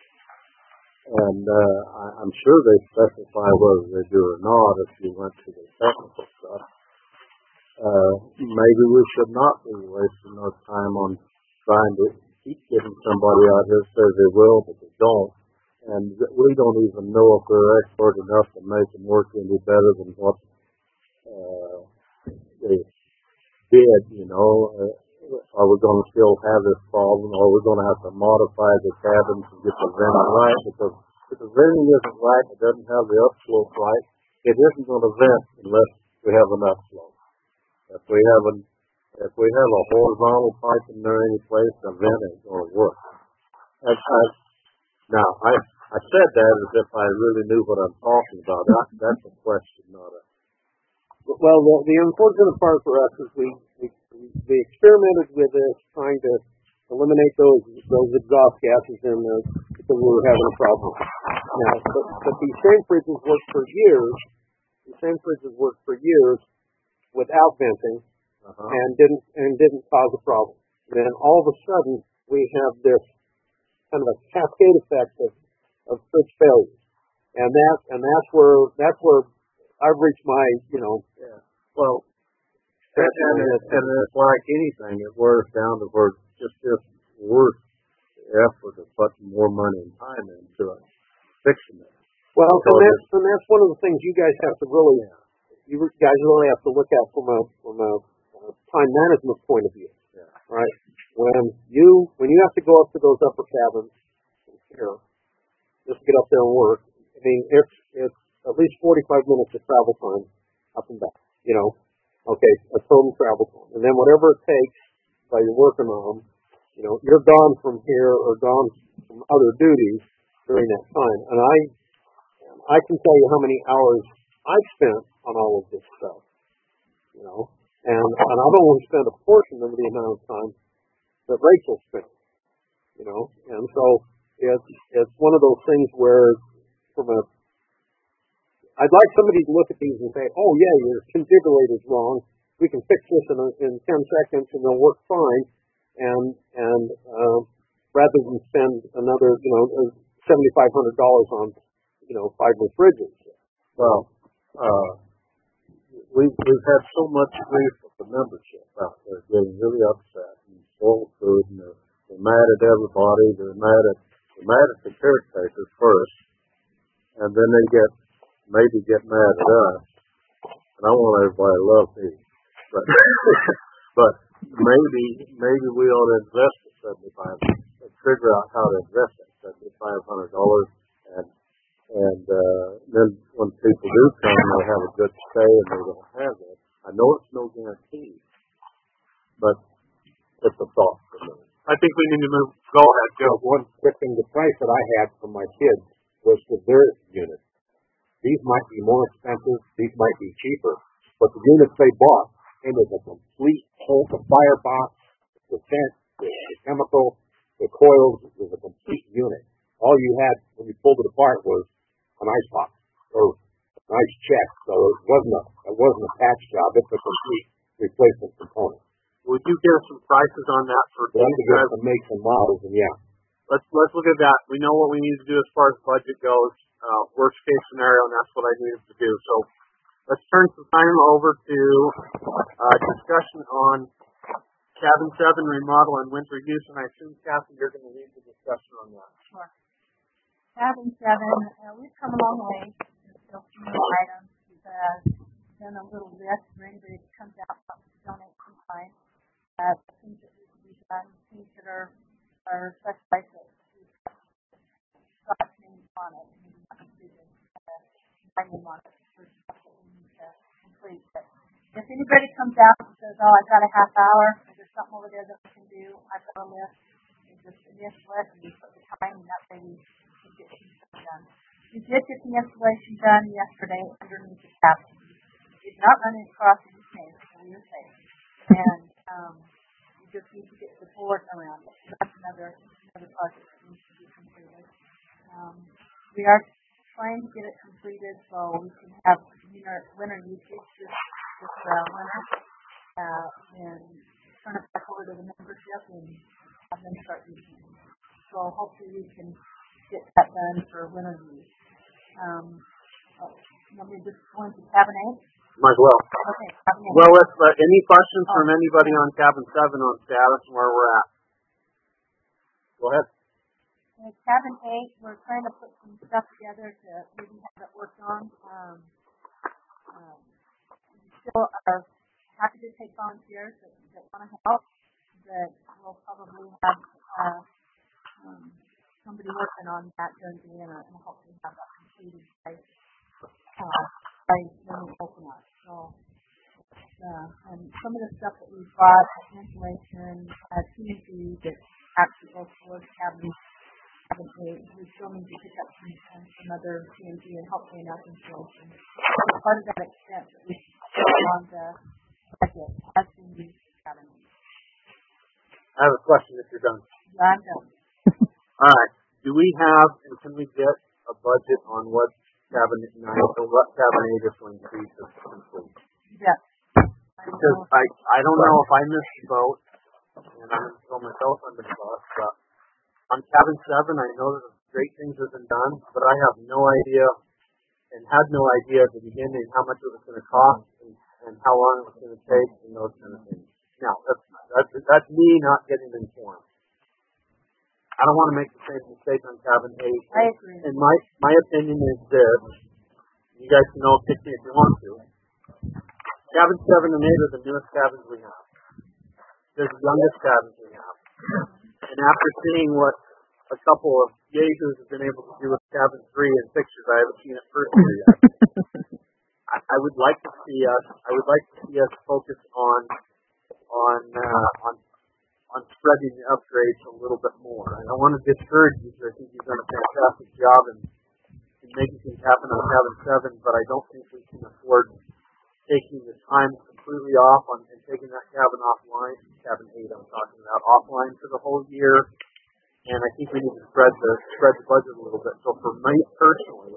And uh, I, I'm sure they specify whether they do or not if you went to the technical stuff. Uh, maybe we should not be wasting our time on trying to keep getting somebody out here who says they will, but they don't. And we don't even know if they're expert enough to make them work any better than what uh, they did, you know. Uh, are we going to still have this problem? Or are we going to have to modify the cabins and get the venting right? Because if the venting isn't right, it doesn't have the upslope right,
it isn't going to vent unless we have an upflow. If we have a if we have a horizontal pipe in there any place, the vent ain't going to work. I, I, now I I said that as if I really knew what I'm talking about. That, that's a question, not a.
Well, the, the unfortunate part for us is we, we we experimented with this, trying to eliminate those those exhaust gases in there because we were having a problem. Now, but, but these sand fridges worked for years. These sand fridges worked for years without venting, uh-huh. and didn't and didn't cause a problem. And then all of a sudden, we have this kind of a cascade effect of, of fridge failures, and that and that's where that's where I've reached my you know.
Yeah. Well, and, and, it, and it's like anything, it wears down to where it's just just worth the effort of putting more money and time into it, fixing it.
Well,
so
and that's and that's one of the things you guys have to really, you guys really have to look at from a from a time management point of view,
yeah.
right? When you when you have to go up to those upper cabins here, just get up there and work. I mean, it's it's at least forty-five minutes of travel time up and back. You know, okay, a total travel time, and then whatever it takes while you're working on them, you know, you're gone from here or gone from other duties during that time. And I I can tell you how many hours I've spent on all of this stuff. You know, and and I've only spent a portion of the amount of time that Rachel spent. You know, and so it's it's one of those things where from a I'd like somebody to look at these and say, oh, yeah, your configurator's wrong. We can fix this in, a, in ten seconds and they'll work fine. And and uh, rather than spend another, you know, seventy-five hundred dollars on, you know, five more fridges.
Well, uh, we've, we've had so much grief with the membership out there getting really upset and spoiled food, and they're, they're mad at everybody. They're mad at, they're mad at the caretakers first, and then they get maybe get mad at us, and I want everybody to love me, but but maybe maybe we ought to invest the seventy-five, figure out how to invest that seventy-five hundred dollars, and and uh, then when people do come, they'll have a good stay, and they don't have it. I know it's no guarantee, but it's a thought for me.
I think we need to move. Go ahead, Joe.
One quick thing: the price that I had for my kids was for their unit. These might be more expensive, these might be cheaper, but the units they bought came with a complete whole, the firebox, the vent, the, the chemical, the coils, it was a complete unit. All you had when you pulled it apart was an ice box or an ice check, so it wasn't a it wasn't a patch job, it's a complete replacement component.
Would you give some prices on that for
so these guys? Some makes and models, and yeah.
Let's let's look at that. We know what we need to do as far as budget goes. Uh, worst case scenario, and that's what I needed to do. So let's turn some time over to uh, discussion on cabin seven remodel and winter use. And I assume, Kathy, you're going to lead the discussion on that.
Sure. Cabin seven, uh, we've come a long way. There's still some new items. We've uh, done a little list for anybody that comes out to donate some time. Uh, things that need to be done, things that are are specified that we've got names on it. On it for stuff that we need to complete. But if anybody comes out and says, oh, I've got a half hour, or there's something over there that we can do, I've got a list, and just initial it, and we put the time, and that way we can get some stuff done. We did get the installation done yesterday underneath the cabin. We did not run it across any snakes, so we were safe. And um, we just need to get the board around it. So that's another, another project that needs to be completed. Um, we are trying to get it completed so we can have winter, winter usage this, this uh, winter, uh, and turn it back over to the membership and have them start using it. So hopefully we can get that done for winter use. Um, oh, let me just go into cabin eight.
Might as well.
Okay, cabin eight.
Well, if, uh, any questions
oh.
from anybody on cabin seven on status and where we're at? Go ahead.
In cabin eight, we're trying to put some stuff together to maybe have it worked on. Um, um, we still are happy to take volunteers that, that want to help, but we'll probably have uh, um, somebody working on that during the winter and hopefully have that completed by uh, by when we open up. So, uh, and some of the stuff that we bought, insulation, uh, T N T that actually goes towards cabin, cabin eight, we still need to pick up some, um, some other T N T and hopefully enough insulation. So part of that expense that we spend on the budget has been used for cabin eight.
I have a question if you're done.
I'm done.
All right. Do we have, and can we get a budget on what cabinet nine or what cabin eight is going to be to complete?
Yes.
Because I, I don't know if I missed the boat, and I'm going to throw myself under the bus, but on cabin seven, I know that great things have been done, but I have no idea, and had no idea at the beginning how much it was going to cost, and, and how long it was going to take, and those kind of things. Now, that's, that's, that's me not getting informed. I don't want to make the same mistake on cabin eight.
I agree.
And my, my opinion is this. You guys can all pick me if you want to. Cabin seven and eight are the newest cabins we have. They're the youngest cabins we have. And after seeing what a couple of yahoos have been able to do with cabin three in pictures, I haven't seen it personally yet. I, I would like to see us. I would like to see us focus on on uh, on on spreading the upgrades a little bit more. And I want to discourage you because I think you've done a fantastic job in, in making things happen on cabin seven, but I don't think we can afford taking the time completely off on and taking that cabin offline, cabin eight I'm talking about, offline for the whole year. And I think we need to spread the spread the budget a little bit. So for me personally,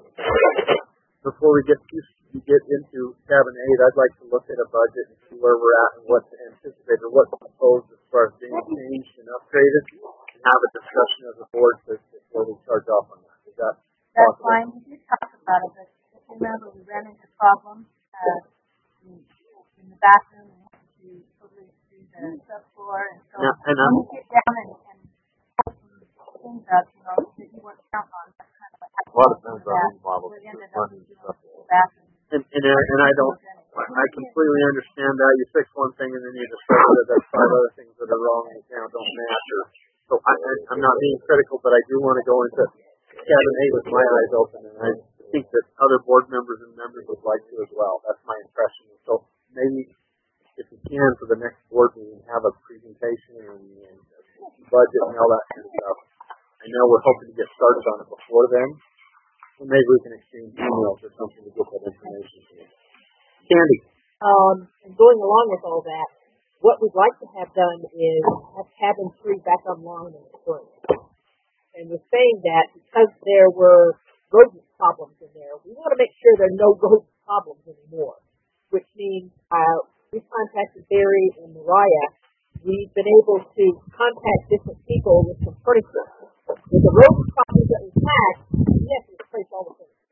before we get to we get into cabin eight, I'd like to look at a budget and see where we're at and what's anticipated or what's proposed as far as being changed and upgraded, and have a discussion as a board before we charge off on that. Is that
That's
possible?
fine. We did talk about it, but if you remember, we ran into problems uh, in, in the bathroom and had to totally do the subfloor, and so
Yeah, and, um,
when you get down and, and pull some things up, you know, that you weren't counting on, that's kind of what happened.
A lot of times
with
I
that.
have problems
We ended
with
up
running
doing
stuff.
the bathroom.
And, and, I- and I don't, I completely understand that. You fix one thing and then you discover that there's five other things that are wrong and you know, don't match. Or, so I, I, I'm not being critical, but I do want to go into cabin eight with my eyes open, and I think that other board members and members would like to as well. That's my impression. So maybe if you can for the next board meeting, have a presentation and, and budget and all that kind of stuff. I know we're hoping to get started on it before then. So maybe we can exchange emails or something to get that information to you. Candy.
Um, and going along with all that, what we'd like to have done is have cabin three back online in the spring. And we're saying that because there were rodent problems in there, we want to make sure there are no rodent problems anymore. Which means uh, we contacted Barry and Mariah. We've been able to contact different people with some furniture. With the rodent problems that we had, we had to replace all the furniture.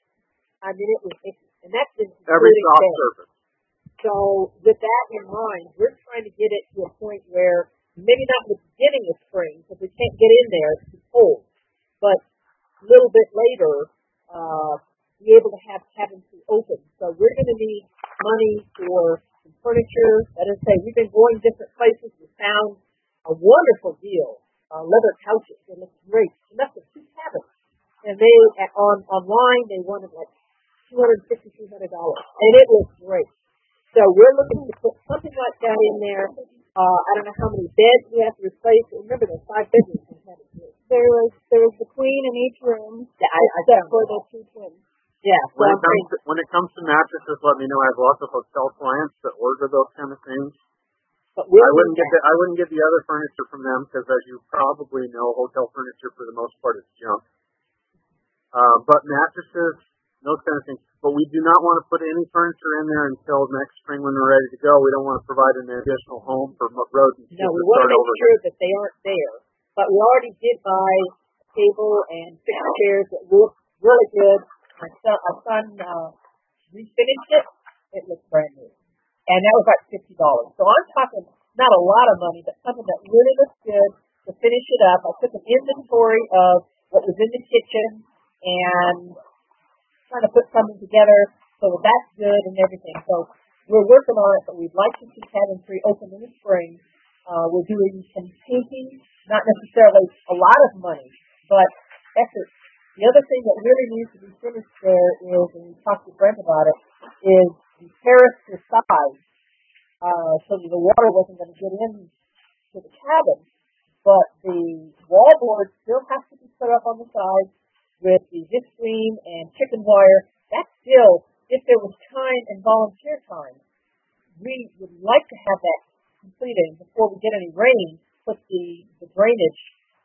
I mean, it was, it, and that's been
Every soft
bad.
surface.
So with that in mind, we're trying to get it to a point where maybe not in the beginning of spring, because we can't get in there, it's too cold, but a little bit later, uh, be able to have cabin two open. So we're going to need money for some furniture. That is to say, we've been going different places. We found a wonderful deal, uh, leather couches. They look great. Enough for two cabins. And they, on online, they wanted like two hundred fifty dollars, three hundred dollars. And it was great. So we're looking to put something like that in there. Uh, I don't know how many beds we have to replace. Remember, there's five bedrooms in cabin two.
There was there was the queen in each room,
Yeah, I, I
except for the two twins.
Yeah. So
When it
I'm
comes
saying,
to, when it comes to mattresses, let me know. I have lots of hotel clients that order those kind of things.
but we'll
I wouldn't
do
get
that.
the I wouldn't get the other furniture from them because, as you probably know, hotel furniture for the most part is junk. Uh, but mattresses, those kind of things. But we do not want to put any furniture in there until next spring when we're ready to go. We don't want to provide an additional home for mo- rodents.
No, we
to
want
start
to make
over
sure
again.
that they aren't there. But we already did buy a table and six chairs that look really good. My son, our son uh, refinished it. It looks brand new. And that was like fifty dollars. So I'm talking not a lot of money, but something that really looks good to finish it up. I took an inventory of what was in the kitchen and trying to put something together so that that's good and everything. So we're working on it, but we'd like to see cabin three open in the spring. Uh, we're doing some painting, not necessarily a lot of money, but effort. The other thing that really needs to be finished there is, and we talked to Brent about it, is the terrace to size, uh, so that the water wasn't going to get in to the cabin. But the wallboard still has to be put up on the sides with the zip screen and chicken wire. That's still, if there was time and volunteer time, we would like to have that completed before we get any rain. Put the, the drainage,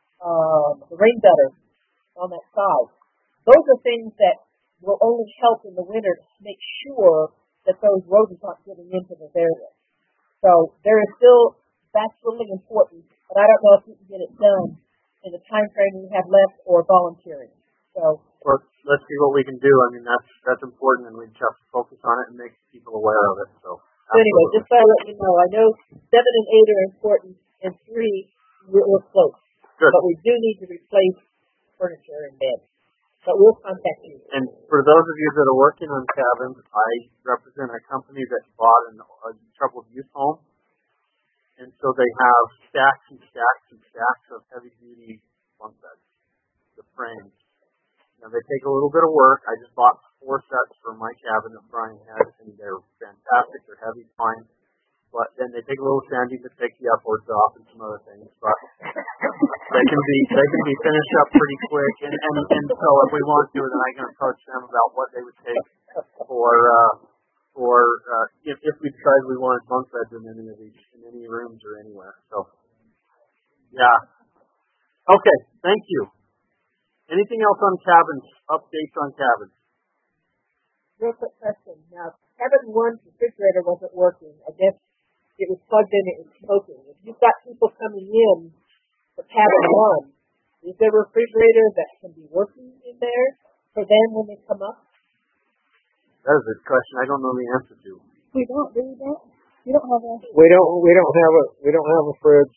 um, the rain gutter on that side. Those are things that will only help in the winter to make sure that those rodents aren't getting into this area. So there is still, that's really important, but I don't know if we can get it done in the time frame we have left or volunteering. So
well, let's see what we can do. I mean, that's that's important, and we just have to focus on it and make people aware of it. So,
so anyway, just so I let you know, I know seven and eight are important, and three we're, we're close.
Good.
But we do need to replace furniture and beds. But we'll contact you.
And for those of you that are working on cabins, I represent a company that bought an, a troubled youth home. And so they have stacks and stacks and stacks of heavy-duty bunk beds, the frames. Now, they take a little bit of work. I just bought four sets for my cabin that Brian had, and they're fantastic. They're heavy, fine. But then they take a little sanding to take the upwards off and some other things. But they can be they can be finished up pretty quick. And, and, and so if we want to, then I can approach them about what they would take for uh, for uh, if if we decided we wanted bunk beds in any of these in any rooms or anywhere. So yeah. Okay. Thank you. Anything else on cabins? Updates on cabins?
Real quick question. Now, cabin one's refrigerator wasn't working. I guess it was plugged in, it was smoking. If you've got people coming in for cabin one, is there a refrigerator that can be working in there for them when they come up?
That is a question I don't know the answer to.
We don't, do we don't? We don't have a...
We don't, we don't have a, we don't have a fridge.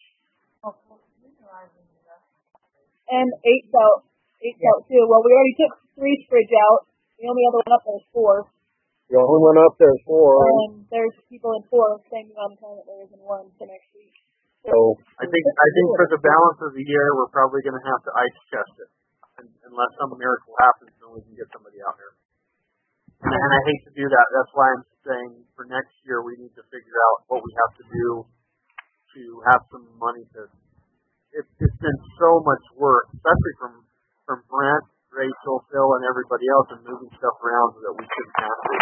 And eight's out. Eight's out too. Well, we already took three's fridge out. The only other one up there is four.
The only one up there is four.
And there's people in four saying on time that there isn't one for next week.
So
I think I think for the balance of the year, we're probably going to have to ice test it, and, unless some miracle happens, then we can get somebody out here. And, and I hate to do that. That's why I'm saying for next year we need to figure out what we have to do to have some money to. It, it's been so much work, especially from from Brent, Rachel, Phil, and everybody else, and moving stuff around so that we shouldn't have to.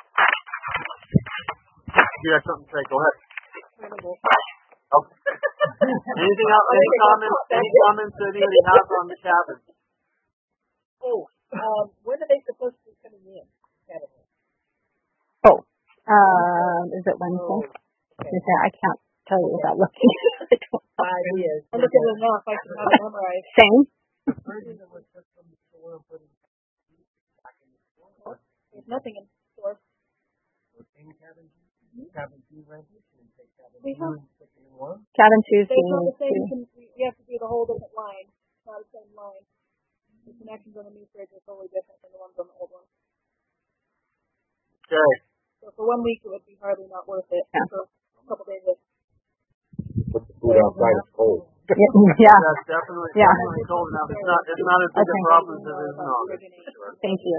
You have something to say? Go ahead. Okay. Anything else? Any comments? Any comments that anybody has on the cabin?
Oh, um, when are they supposed to be coming in? Cabin?
Oh, um, is it Wednesday?
Oh, okay.
Is that, I can't tell you without looking. I don't know.
Five years.
I'm looking at it now if I can have it memorized. Same.
There's nothing in store.
Cabin two rentals and take cabin
We
two
have-
and stick it in one.
Cabin Tuesday.
It's not the same. You, can, you have to do the whole different line. It's not the same line. The connections on the new fridge are totally different than the ones on the old one.
Okay.
So for one week, it would be hardly not worth it.
Yeah.
For a couple days, it
put the food outside, it's cold.
Yeah.
That's definitely,
Yeah.
definitely cold enough. It's not, it's not as big a
Okay.
problem as it is in August.
Thank you.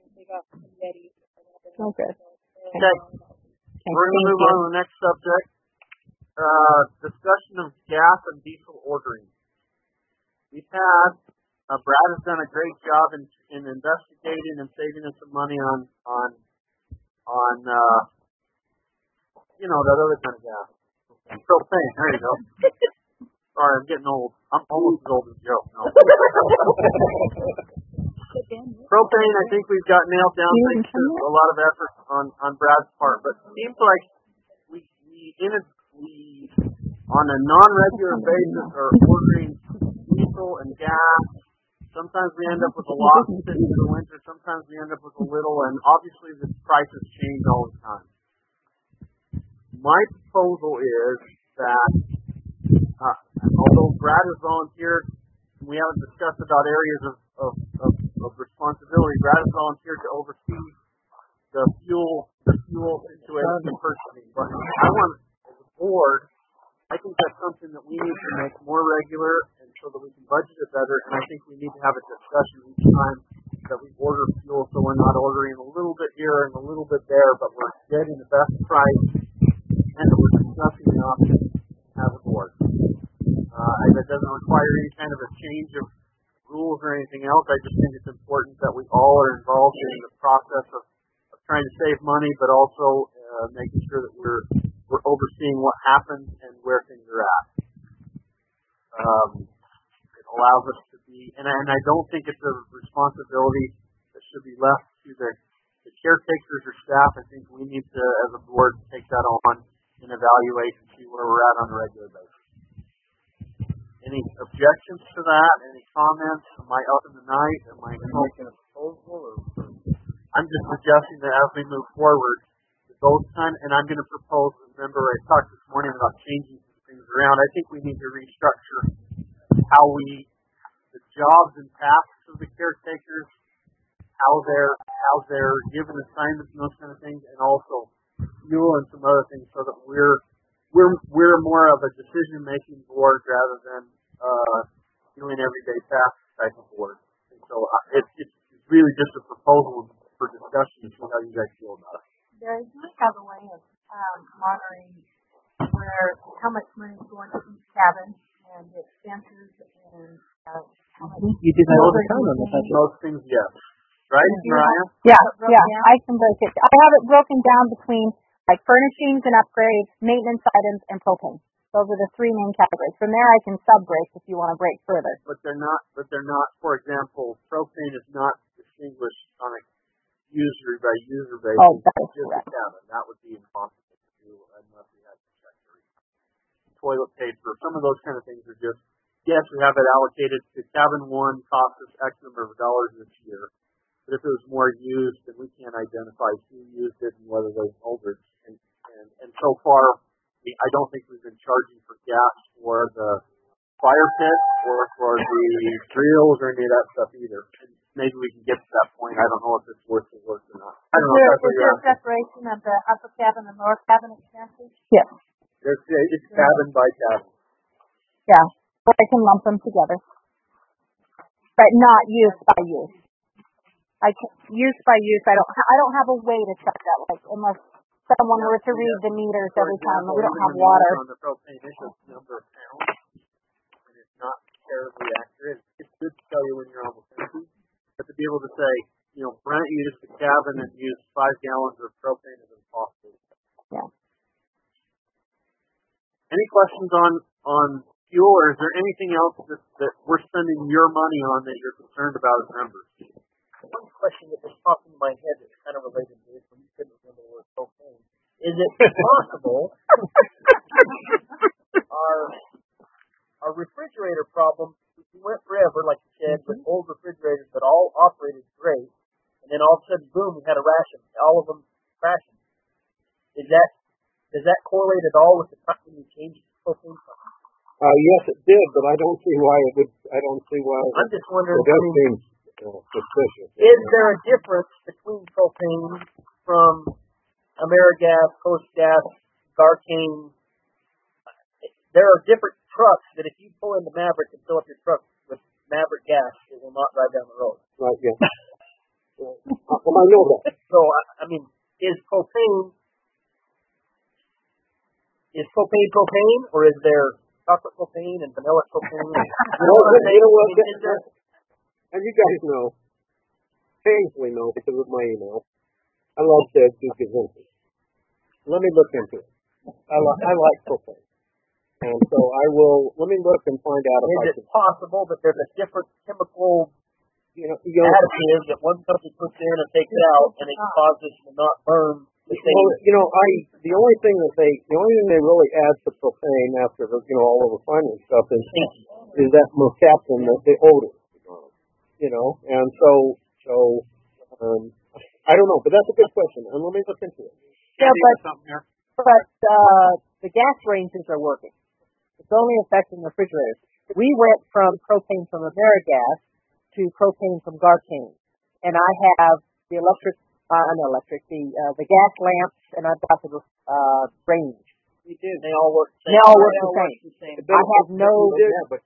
Oh, good.
Okay.
Okay,
We're going to
thank
move
you.
on to the next subject. Uh, discussion of gas and diesel ordering. We've had, uh, Brad has done a great job in, in investigating and saving us some money on, on, on, uh, you know, that other kind of gas. Propane, there you go. Sorry, I'm getting old. I'm almost as old as Joe. No. Propane, I think we've got nailed down thanks to a lot of effort on, on Brad's part, but it seems like we, we, in a, we, on a non-regular basis are ordering diesel and gas. Sometimes we end up with a lot sitting in the winter, sometimes we end up with a little, and obviously the prices change all the time. My proposal is that, uh, although Brad has volunteered, and we haven't discussed about areas of, of, of, of responsibility, Brad has volunteered to oversee the fuel, the fuel situation and purchasing. But I want, as a board, I think that's something that we need to make more regular, and so that we can budget it better. And I think we need to have a discussion each time that we order fuel, so we're not ordering a little bit
here and a little bit there, but we're getting the best price, and we're discussing the options as a board. Uh, and it doesn't require any kind of a change of rules or anything else. I just think it's important that we all are involved in the process of, of trying to save money, but also uh, making sure that we're we're overseeing what happens and where things are at. Um, it allows us to be, and I, and I don't think it's a responsibility that should be left to the, the caretakers or staff. I think we need to, as a board, take that on and evaluate and see where we're at on a regular basis. Any objections to that? Any comments? Am I up in the night? Am I making a proposal? Or, or I'm just suggesting that as we move forward, those kind, and I'm going to propose. Remember, I talked this morning about changing some things around. I think we need to restructure how we, the jobs and tasks of the caretakers, how they're how they're given assignments and those kind of things, and also fuel and some other things, so that we're we're we're more of a decision-making board rather than uh, doing everyday tasks type of board. And so uh, it, it's really just a proposal for discussion to see how you guys feel about it.
There do have a way of um, monitoring where how much money is going to each cabin and the expenses and uh, how much.
You do that all the time on the budget.
Most things, yes. Right, Mariah?
Yeah, yeah, I can break it. I have it broken down between like furnishings and upgrades, maintenance items, and propane. Those are the three main categories. From there, I can sub-break if you want to break further.
But they're not. But they're not. For example, propane is not distinguished on a user by user basis.
Oh, that is
just
correct.
a cabin. That would be impossible to do unless we had to check the toilet paper. Some of those kind of things are just, yes, we have it allocated to cabin one, cost us X number of dollars this year. But if it was more used, then we can't identify who used it and whether they sold it. And, and, and so far, we, I don't think we've been charging for gas for the fire pit or for the drills or any of that stuff either. And maybe we can get to that point. I don't know if it's worth the work or not. I don't know if that's what
Is
you're
there a
asking.
separation of the upper cabin and lower cabin expenses?
Yes.
It's, it's cabin by cabin.
Yeah. Or I can lump them together. But not use by use. I can, use by use, I don't, I don't have a way to check that, like, unless someone were to read the meters every time. We don't have water.
On the propane, it's a number of pounds, and it's not terribly accurate. It's good to tell you when you're almost empty, but to be able to say, you know, Brent used the cabin and used five gallons of propane is impossible.
Yeah.
Any questions on on fuel, or is there anything else that, that we're spending your money on that you're concerned about as members?
One question that just popped into my head that's kind of related to this when you couldn't remember the word propane. Is it possible our our refrigerator problem, we went forever, like you said, with old refrigerators that all operated great, and then all of a sudden, boom, we had a ration. All of them crashing. Is that, does that correlate at all with the time when you changed the propane pump?
Uh, yes, it did, but I don't see why it would, I don't see why it
I'm just wondering,
it does
I mean,
seem uh, suspicious.
is there a difference between propane from AmeriGas, Coast Gas, Garcane? There are different trucks that if you pull into Maverick and fill up your truck with Maverick gas, it will not drive down the road.
Right, yeah. Well, well, I know that.
So, I, I mean, is propane, is propane propane, or is there chocolate propane and vanilla propane? And,
You know, you know what?
I mean, is there,
And you guys know, painfully know because of my email, I love Ted Dukazinski. Let me look into it. I, li- I like propane. And so I will, let me look and find out if I
is
can,
it possible that there's a different chemical
you know, you know,
additive that one company puts in and takes out, and it causes to not burn the
well,
same?
you know, I, the only thing that they, the only thing they really add to propane after, the, you know, all the refinery stuff is, is that mercaptan, the, the odor, you know, and so, so, um, I don't know, but that's a good question, and let me look into it.
Yeah, but, but, uh, the gas ranges are working. It's only affecting refrigerators. We went from propane from AmeriGas to propane from Garcane, and I have the electric, uh, not electric, the uh, the gas lamps, and I've got the uh, range.
You do. They all work the same.
They all work
They
the
all
same.
work the same.
I have no.
Yeah, but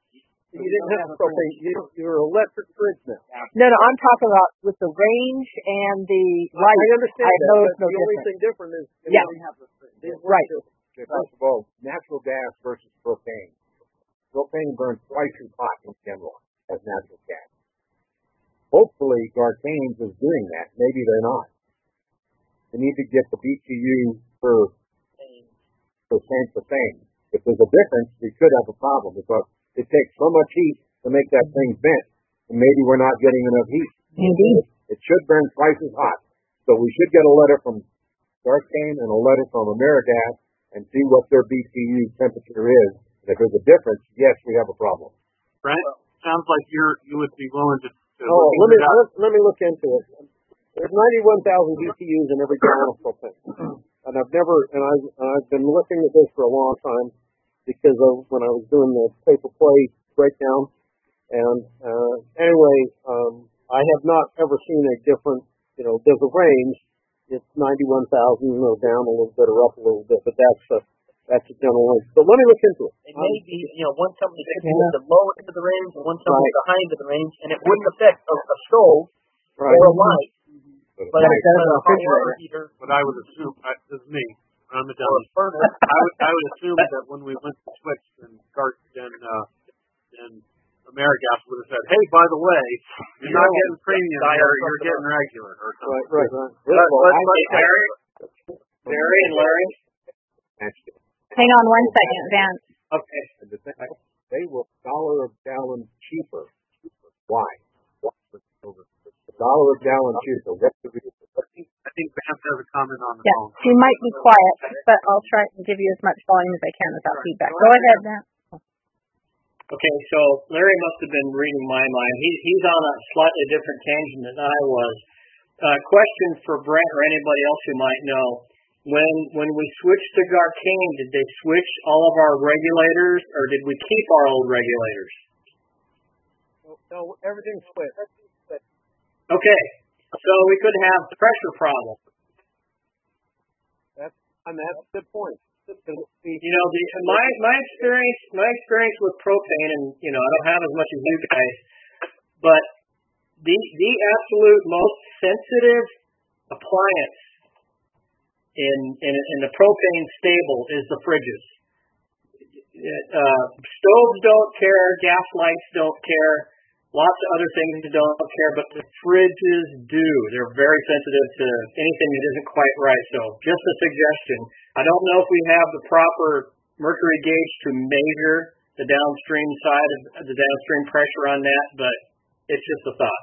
You didn't have propane. You, you're electric fridge now.
No, no, I'm talking about with the range and the light.
I understand
I
that,
know
but
it's no
the only
different.
thing different is they
Yeah.
only have the fridge.
Right.
Okay, first of all, natural gas versus propane. Propane burns twice as hot in general as natural gas. Hopefully, Garcanes is doing that. Maybe they're not. They need to get the B T U per percent propane. If there's a difference, we could have a problem because it takes so much heat to make that thing vent, and maybe we're not getting enough heat.
Indeed.
It should burn twice as hot. So we should get a letter from Garcane and a letter from AmeriGas and see what their B T U temperature is. And if there's a difference, yes, we have a problem.
Brent, sounds like you're you would be willing to. to
Oh,
look
let me
into that.
let, let me look into it. There's ninety-one thousand B T Us in every gallon of propane, and I've never and I've and I've been looking at this for a long time because of when I was doing the paper play breakdown. And uh, anyway, um, I have not ever seen a different. You know, there's a range. It's ninety-one thousand, you know, down a little bit or up a little bit, but that's a that's a general range. But let me look into it.
It may be, you know, one company could be at the low end of the range and one company
Right.
at the high end of the range, and it wouldn't affect a, a stove
Right.
or a light,
But
but
it
it
might-
does a
Right.
water heater
But I would assume I, this is me. I'm a
or
dummy.
a furnace.
I would I would assume that when we went to switch, then Gart then uh, then AmeriGas would have said, "Hey, by the way, you're not getting premium
Dial
here. You're
something
getting regular or something."
Right, right, right.
Let,
First of all,
let,
I,
let Larry, Larry and Larry.
Actually,
Hang on one second, Vance.
Okay.
and the thing, they were a dollar a gallon cheaper. Why? A dollar a gallon cheaper. What's the reason?
I think Vance has a comment on the
Yeah,
phone.
she might be quiet, but I'll try and give you as much volume as I can without feedback. Go ahead, Vance.
Okay, so Larry must have been reading my mind. He, he's on a slightly different tangent than I was. Uh, question for Brent or anybody else who might know. When when we switched to Garcane, did they switch all of our regulators, or did we keep our old regulators?
no, no, everything's split.
Okay, so we could have pressure problems.
That's and that's a good point.
You know, the, my my experience my experience with propane, and you know, I don't have as much as you guys, but the the absolute most sensitive appliance in in, in the propane stable is the fridges. Uh, stoves don't care, gas lights don't care, lots of other things don't care, but the fridges do. They're very sensitive to anything that isn't quite right. So, just a suggestion. I don't know if we have the proper mercury gauge to measure the downstream side of the downstream pressure on that, but it's just a thought.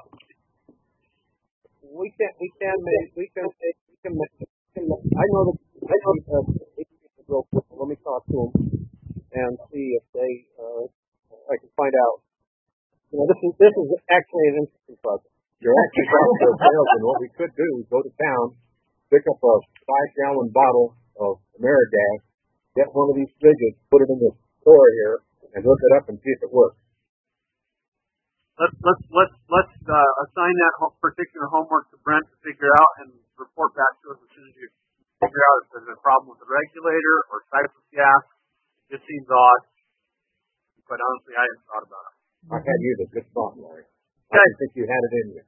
We can we can make we can make we can make. I know that I know that uh, real quick. Let me talk to them and see if they uh, I can find out. You know, this is this is actually an interesting project.
You're actually talking to a salesman. What we could do is go to town, pick up a five gallon bottle of AmeriGas, get one of these fridges, put it in the store here, and hook it up and see if it works.
Let's let's let's let's uh, assign that ho- particular homework to Brent to figure out and report back to us as soon as you figure out if there's a problem with the regulator or type of gas. It seems odd. Quite honestly, I hadn't thought about it.
I had you the good thought, Larry. I
Okay.
didn't think you had it in you.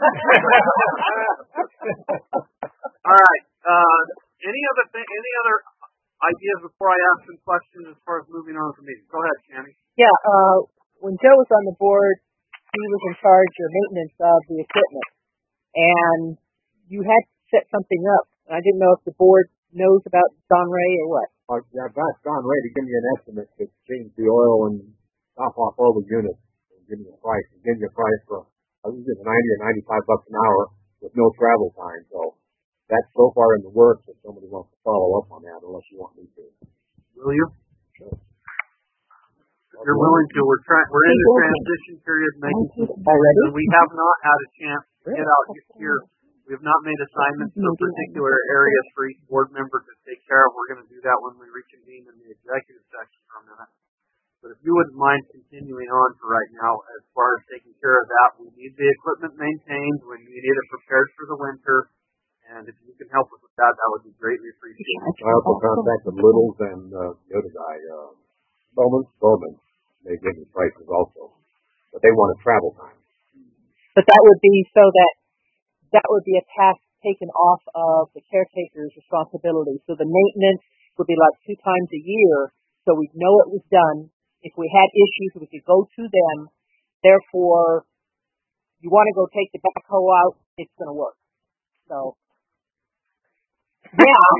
All right. Uh, any other thing? Any other ideas before I ask some questions as far as moving on from meeting? Go ahead, Candy.
Yeah, uh, when Joe was on the board, he was in charge of maintenance of the equipment, and you had to set something up. I didn't know if the board knows about Don Ray or what.
Uh, yeah, I've asked Don Ray to give me an estimate to change the oil and top off all the units and give me a price. And give me a price for I think it's ninety or ninety-five bucks an hour with no travel time. So that's so far in the works if somebody wants to follow up on that, unless you want me to.
Will you?
Sure.
If you're willing to. We're trying. We're in the transition period, making
Already?
and we have not had a chance to get out here. We have not made assignments to particular areas for each board member to take care of. We're going to do that when we reconvene in the executive section for a minute. But if you wouldn't mind continuing on for right now, as far as taking care of that, we need the equipment maintained. We need it prepared for the winter. And if you can help us with that, that would be greatly appreciated.
I also contacted Littles and uh, the other guy, uh, Bowman. Bowman. they give you prices also, but they want a travel time.
But that would be so that that would be a task taken off of the caretaker's responsibility. So the maintenance would be like two times a year, so we'd know it was done. If we had issues, we could go to them. Therefore, you want to go take the backhoe out, it's going to work. So, yeah.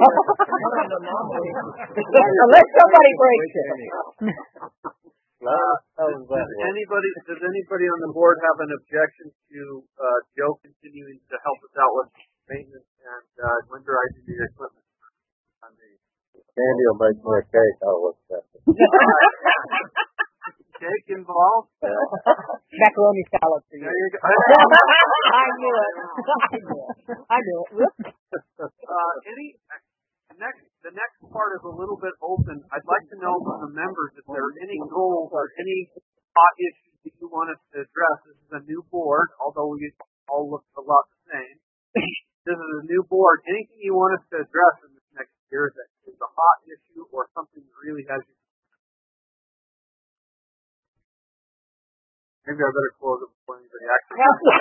Unless somebody breaks it.
Uh, does, does anybody does anybody on the board have an objection to uh, Joe continuing to help us out with maintenance and uh, winterizing the equipment?
Sandy will make my cake. I'll accept it.
Cake involved?
Macaroni salad for you.
There you go.
I knew it. I knew it. I knew it.
Uh, any next the next part is a little bit open. I'd like to know from the members if there are any goals or any hot issues that you want us to address. This is a new board, although we all look a lot the same. This is a new board. Anything you want us to address in this next year that is a hot issue or something that really has you? Maybe I better close it before anybody actually.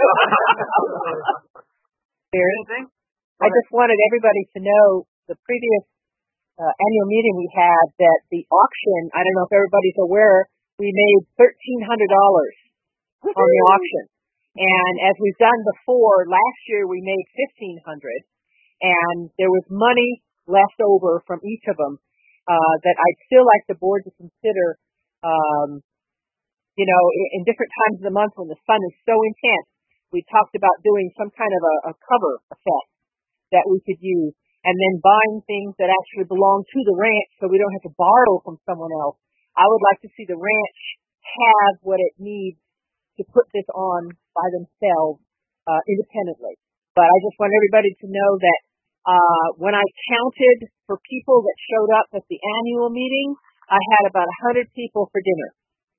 Anything?
I just wanted everybody to know the previous uh, annual meeting we had that the auction, I don't know if everybody's aware, we made thirteen hundred dollars on the auction. And as we've done before, last year we made fifteen hundred dollars, and there was money left over from each of them uh, that I'd still like the board to consider, um, you know, in, in different times of the month when the sun is so intense. We talked about doing some kind of a, a cover effect that we could use, and then buying things that actually belong to the ranch so we don't have to borrow from someone else. I would like to see the ranch have what it needs to put this on by themselves uh, independently. But I just want everybody to know that uh, when I counted for people that showed up at the annual meeting, I had about one hundred people for dinner.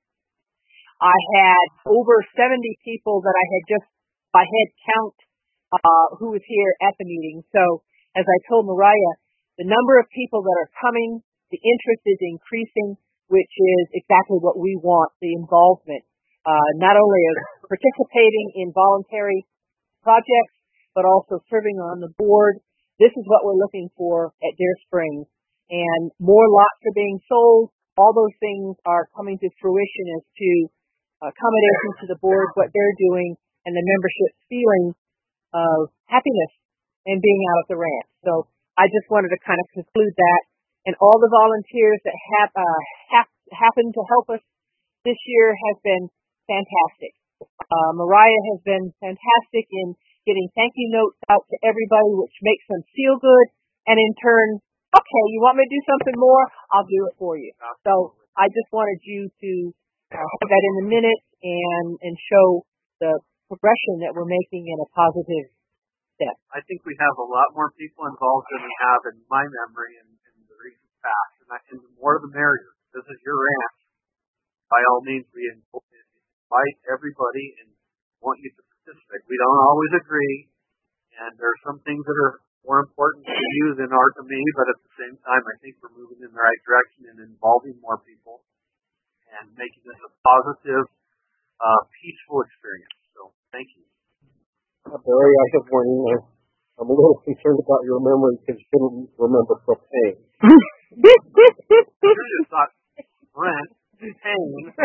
I had over seventy people that I had just by head count uh, who was here at the meeting. So as I told Mariah, the number of people that are coming, the interest is increasing, which is exactly what we want, the involvement. Uh, not only of participating in voluntary projects, but also serving on the board. This is what we're looking for at Deer Springs. And more lots are being sold. All those things are coming to fruition as to accommodations to the board, what they're doing, and the membership's feeling of happiness and being out at the ranch. So I just wanted to kind of conclude that. And all the volunteers that have, uh, have happened to help us this year has been fantastic. Uh, Mariah has been fantastic in getting thank you notes out to everybody, which makes them feel good. And in turn, okay, you want me to do something more? I'll do it for you. So I just wanted you to uh, have that in the minutes and, and show the progression that we're making in a positive step.
I think we have a lot more people involved than we have in my memory in, in the recent past. And, I, and the more the merrier. This is your ranch. By all means, we invite everybody and want you to participate. We don't always agree, and there are some things that are more important to you than are to me, but at the same time, I think we're moving in the right direction and involving more people and making this a positive, uh, peaceful experience. So, thank you.
Uh, Barry, I have one. Uh, I'm a little concerned about your memory because you didn't remember propane.
I just thought, Brent, Payne. He is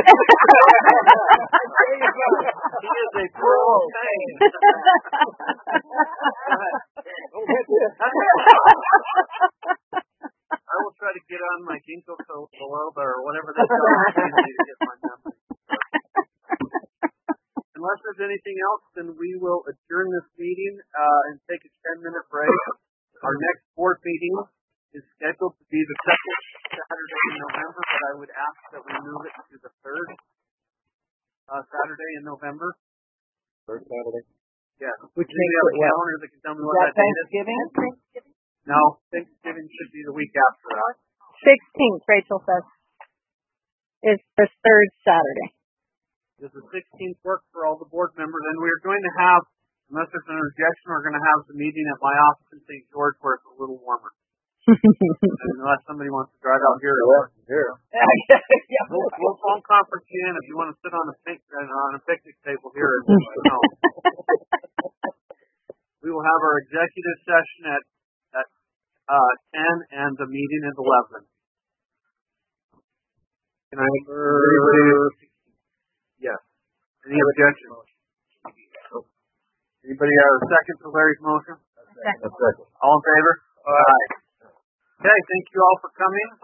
a propane. I will try to get on my ginkgo biloba or whatever that's called to get my memory. Unless there's anything else, then we will adjourn this meeting uh, and take a ten-minute break. Our next board meeting is scheduled to be the second Saturday in November, but I would ask that we move it to the third uh, Saturday in November.
Third Saturday?
Yeah.
Which
Do you have a calendar that can tell me what that date is?
Thanksgiving?
No, Thanksgiving should be the week after that.
sixteenth, Rachel says, is the third Saturday.
Does the sixteenth work for all the board members? And we're going to have, unless there's an objection, we're going to have the meeting at my office in Saint George where it's a little warmer. Unless somebody wants to drive out here. Or,
Here.
yeah. We'll, we'll phone conference you in if you want to sit on a pic, uh, on a picnic table here. And, you know. We will have our executive session at at uh, ten and the meeting at eleven. Can I? Anybody? Yes. Any objections? Anybody have a second to Larry's motion?
Second.
All in favor? Aye. Okay, thank you all for coming.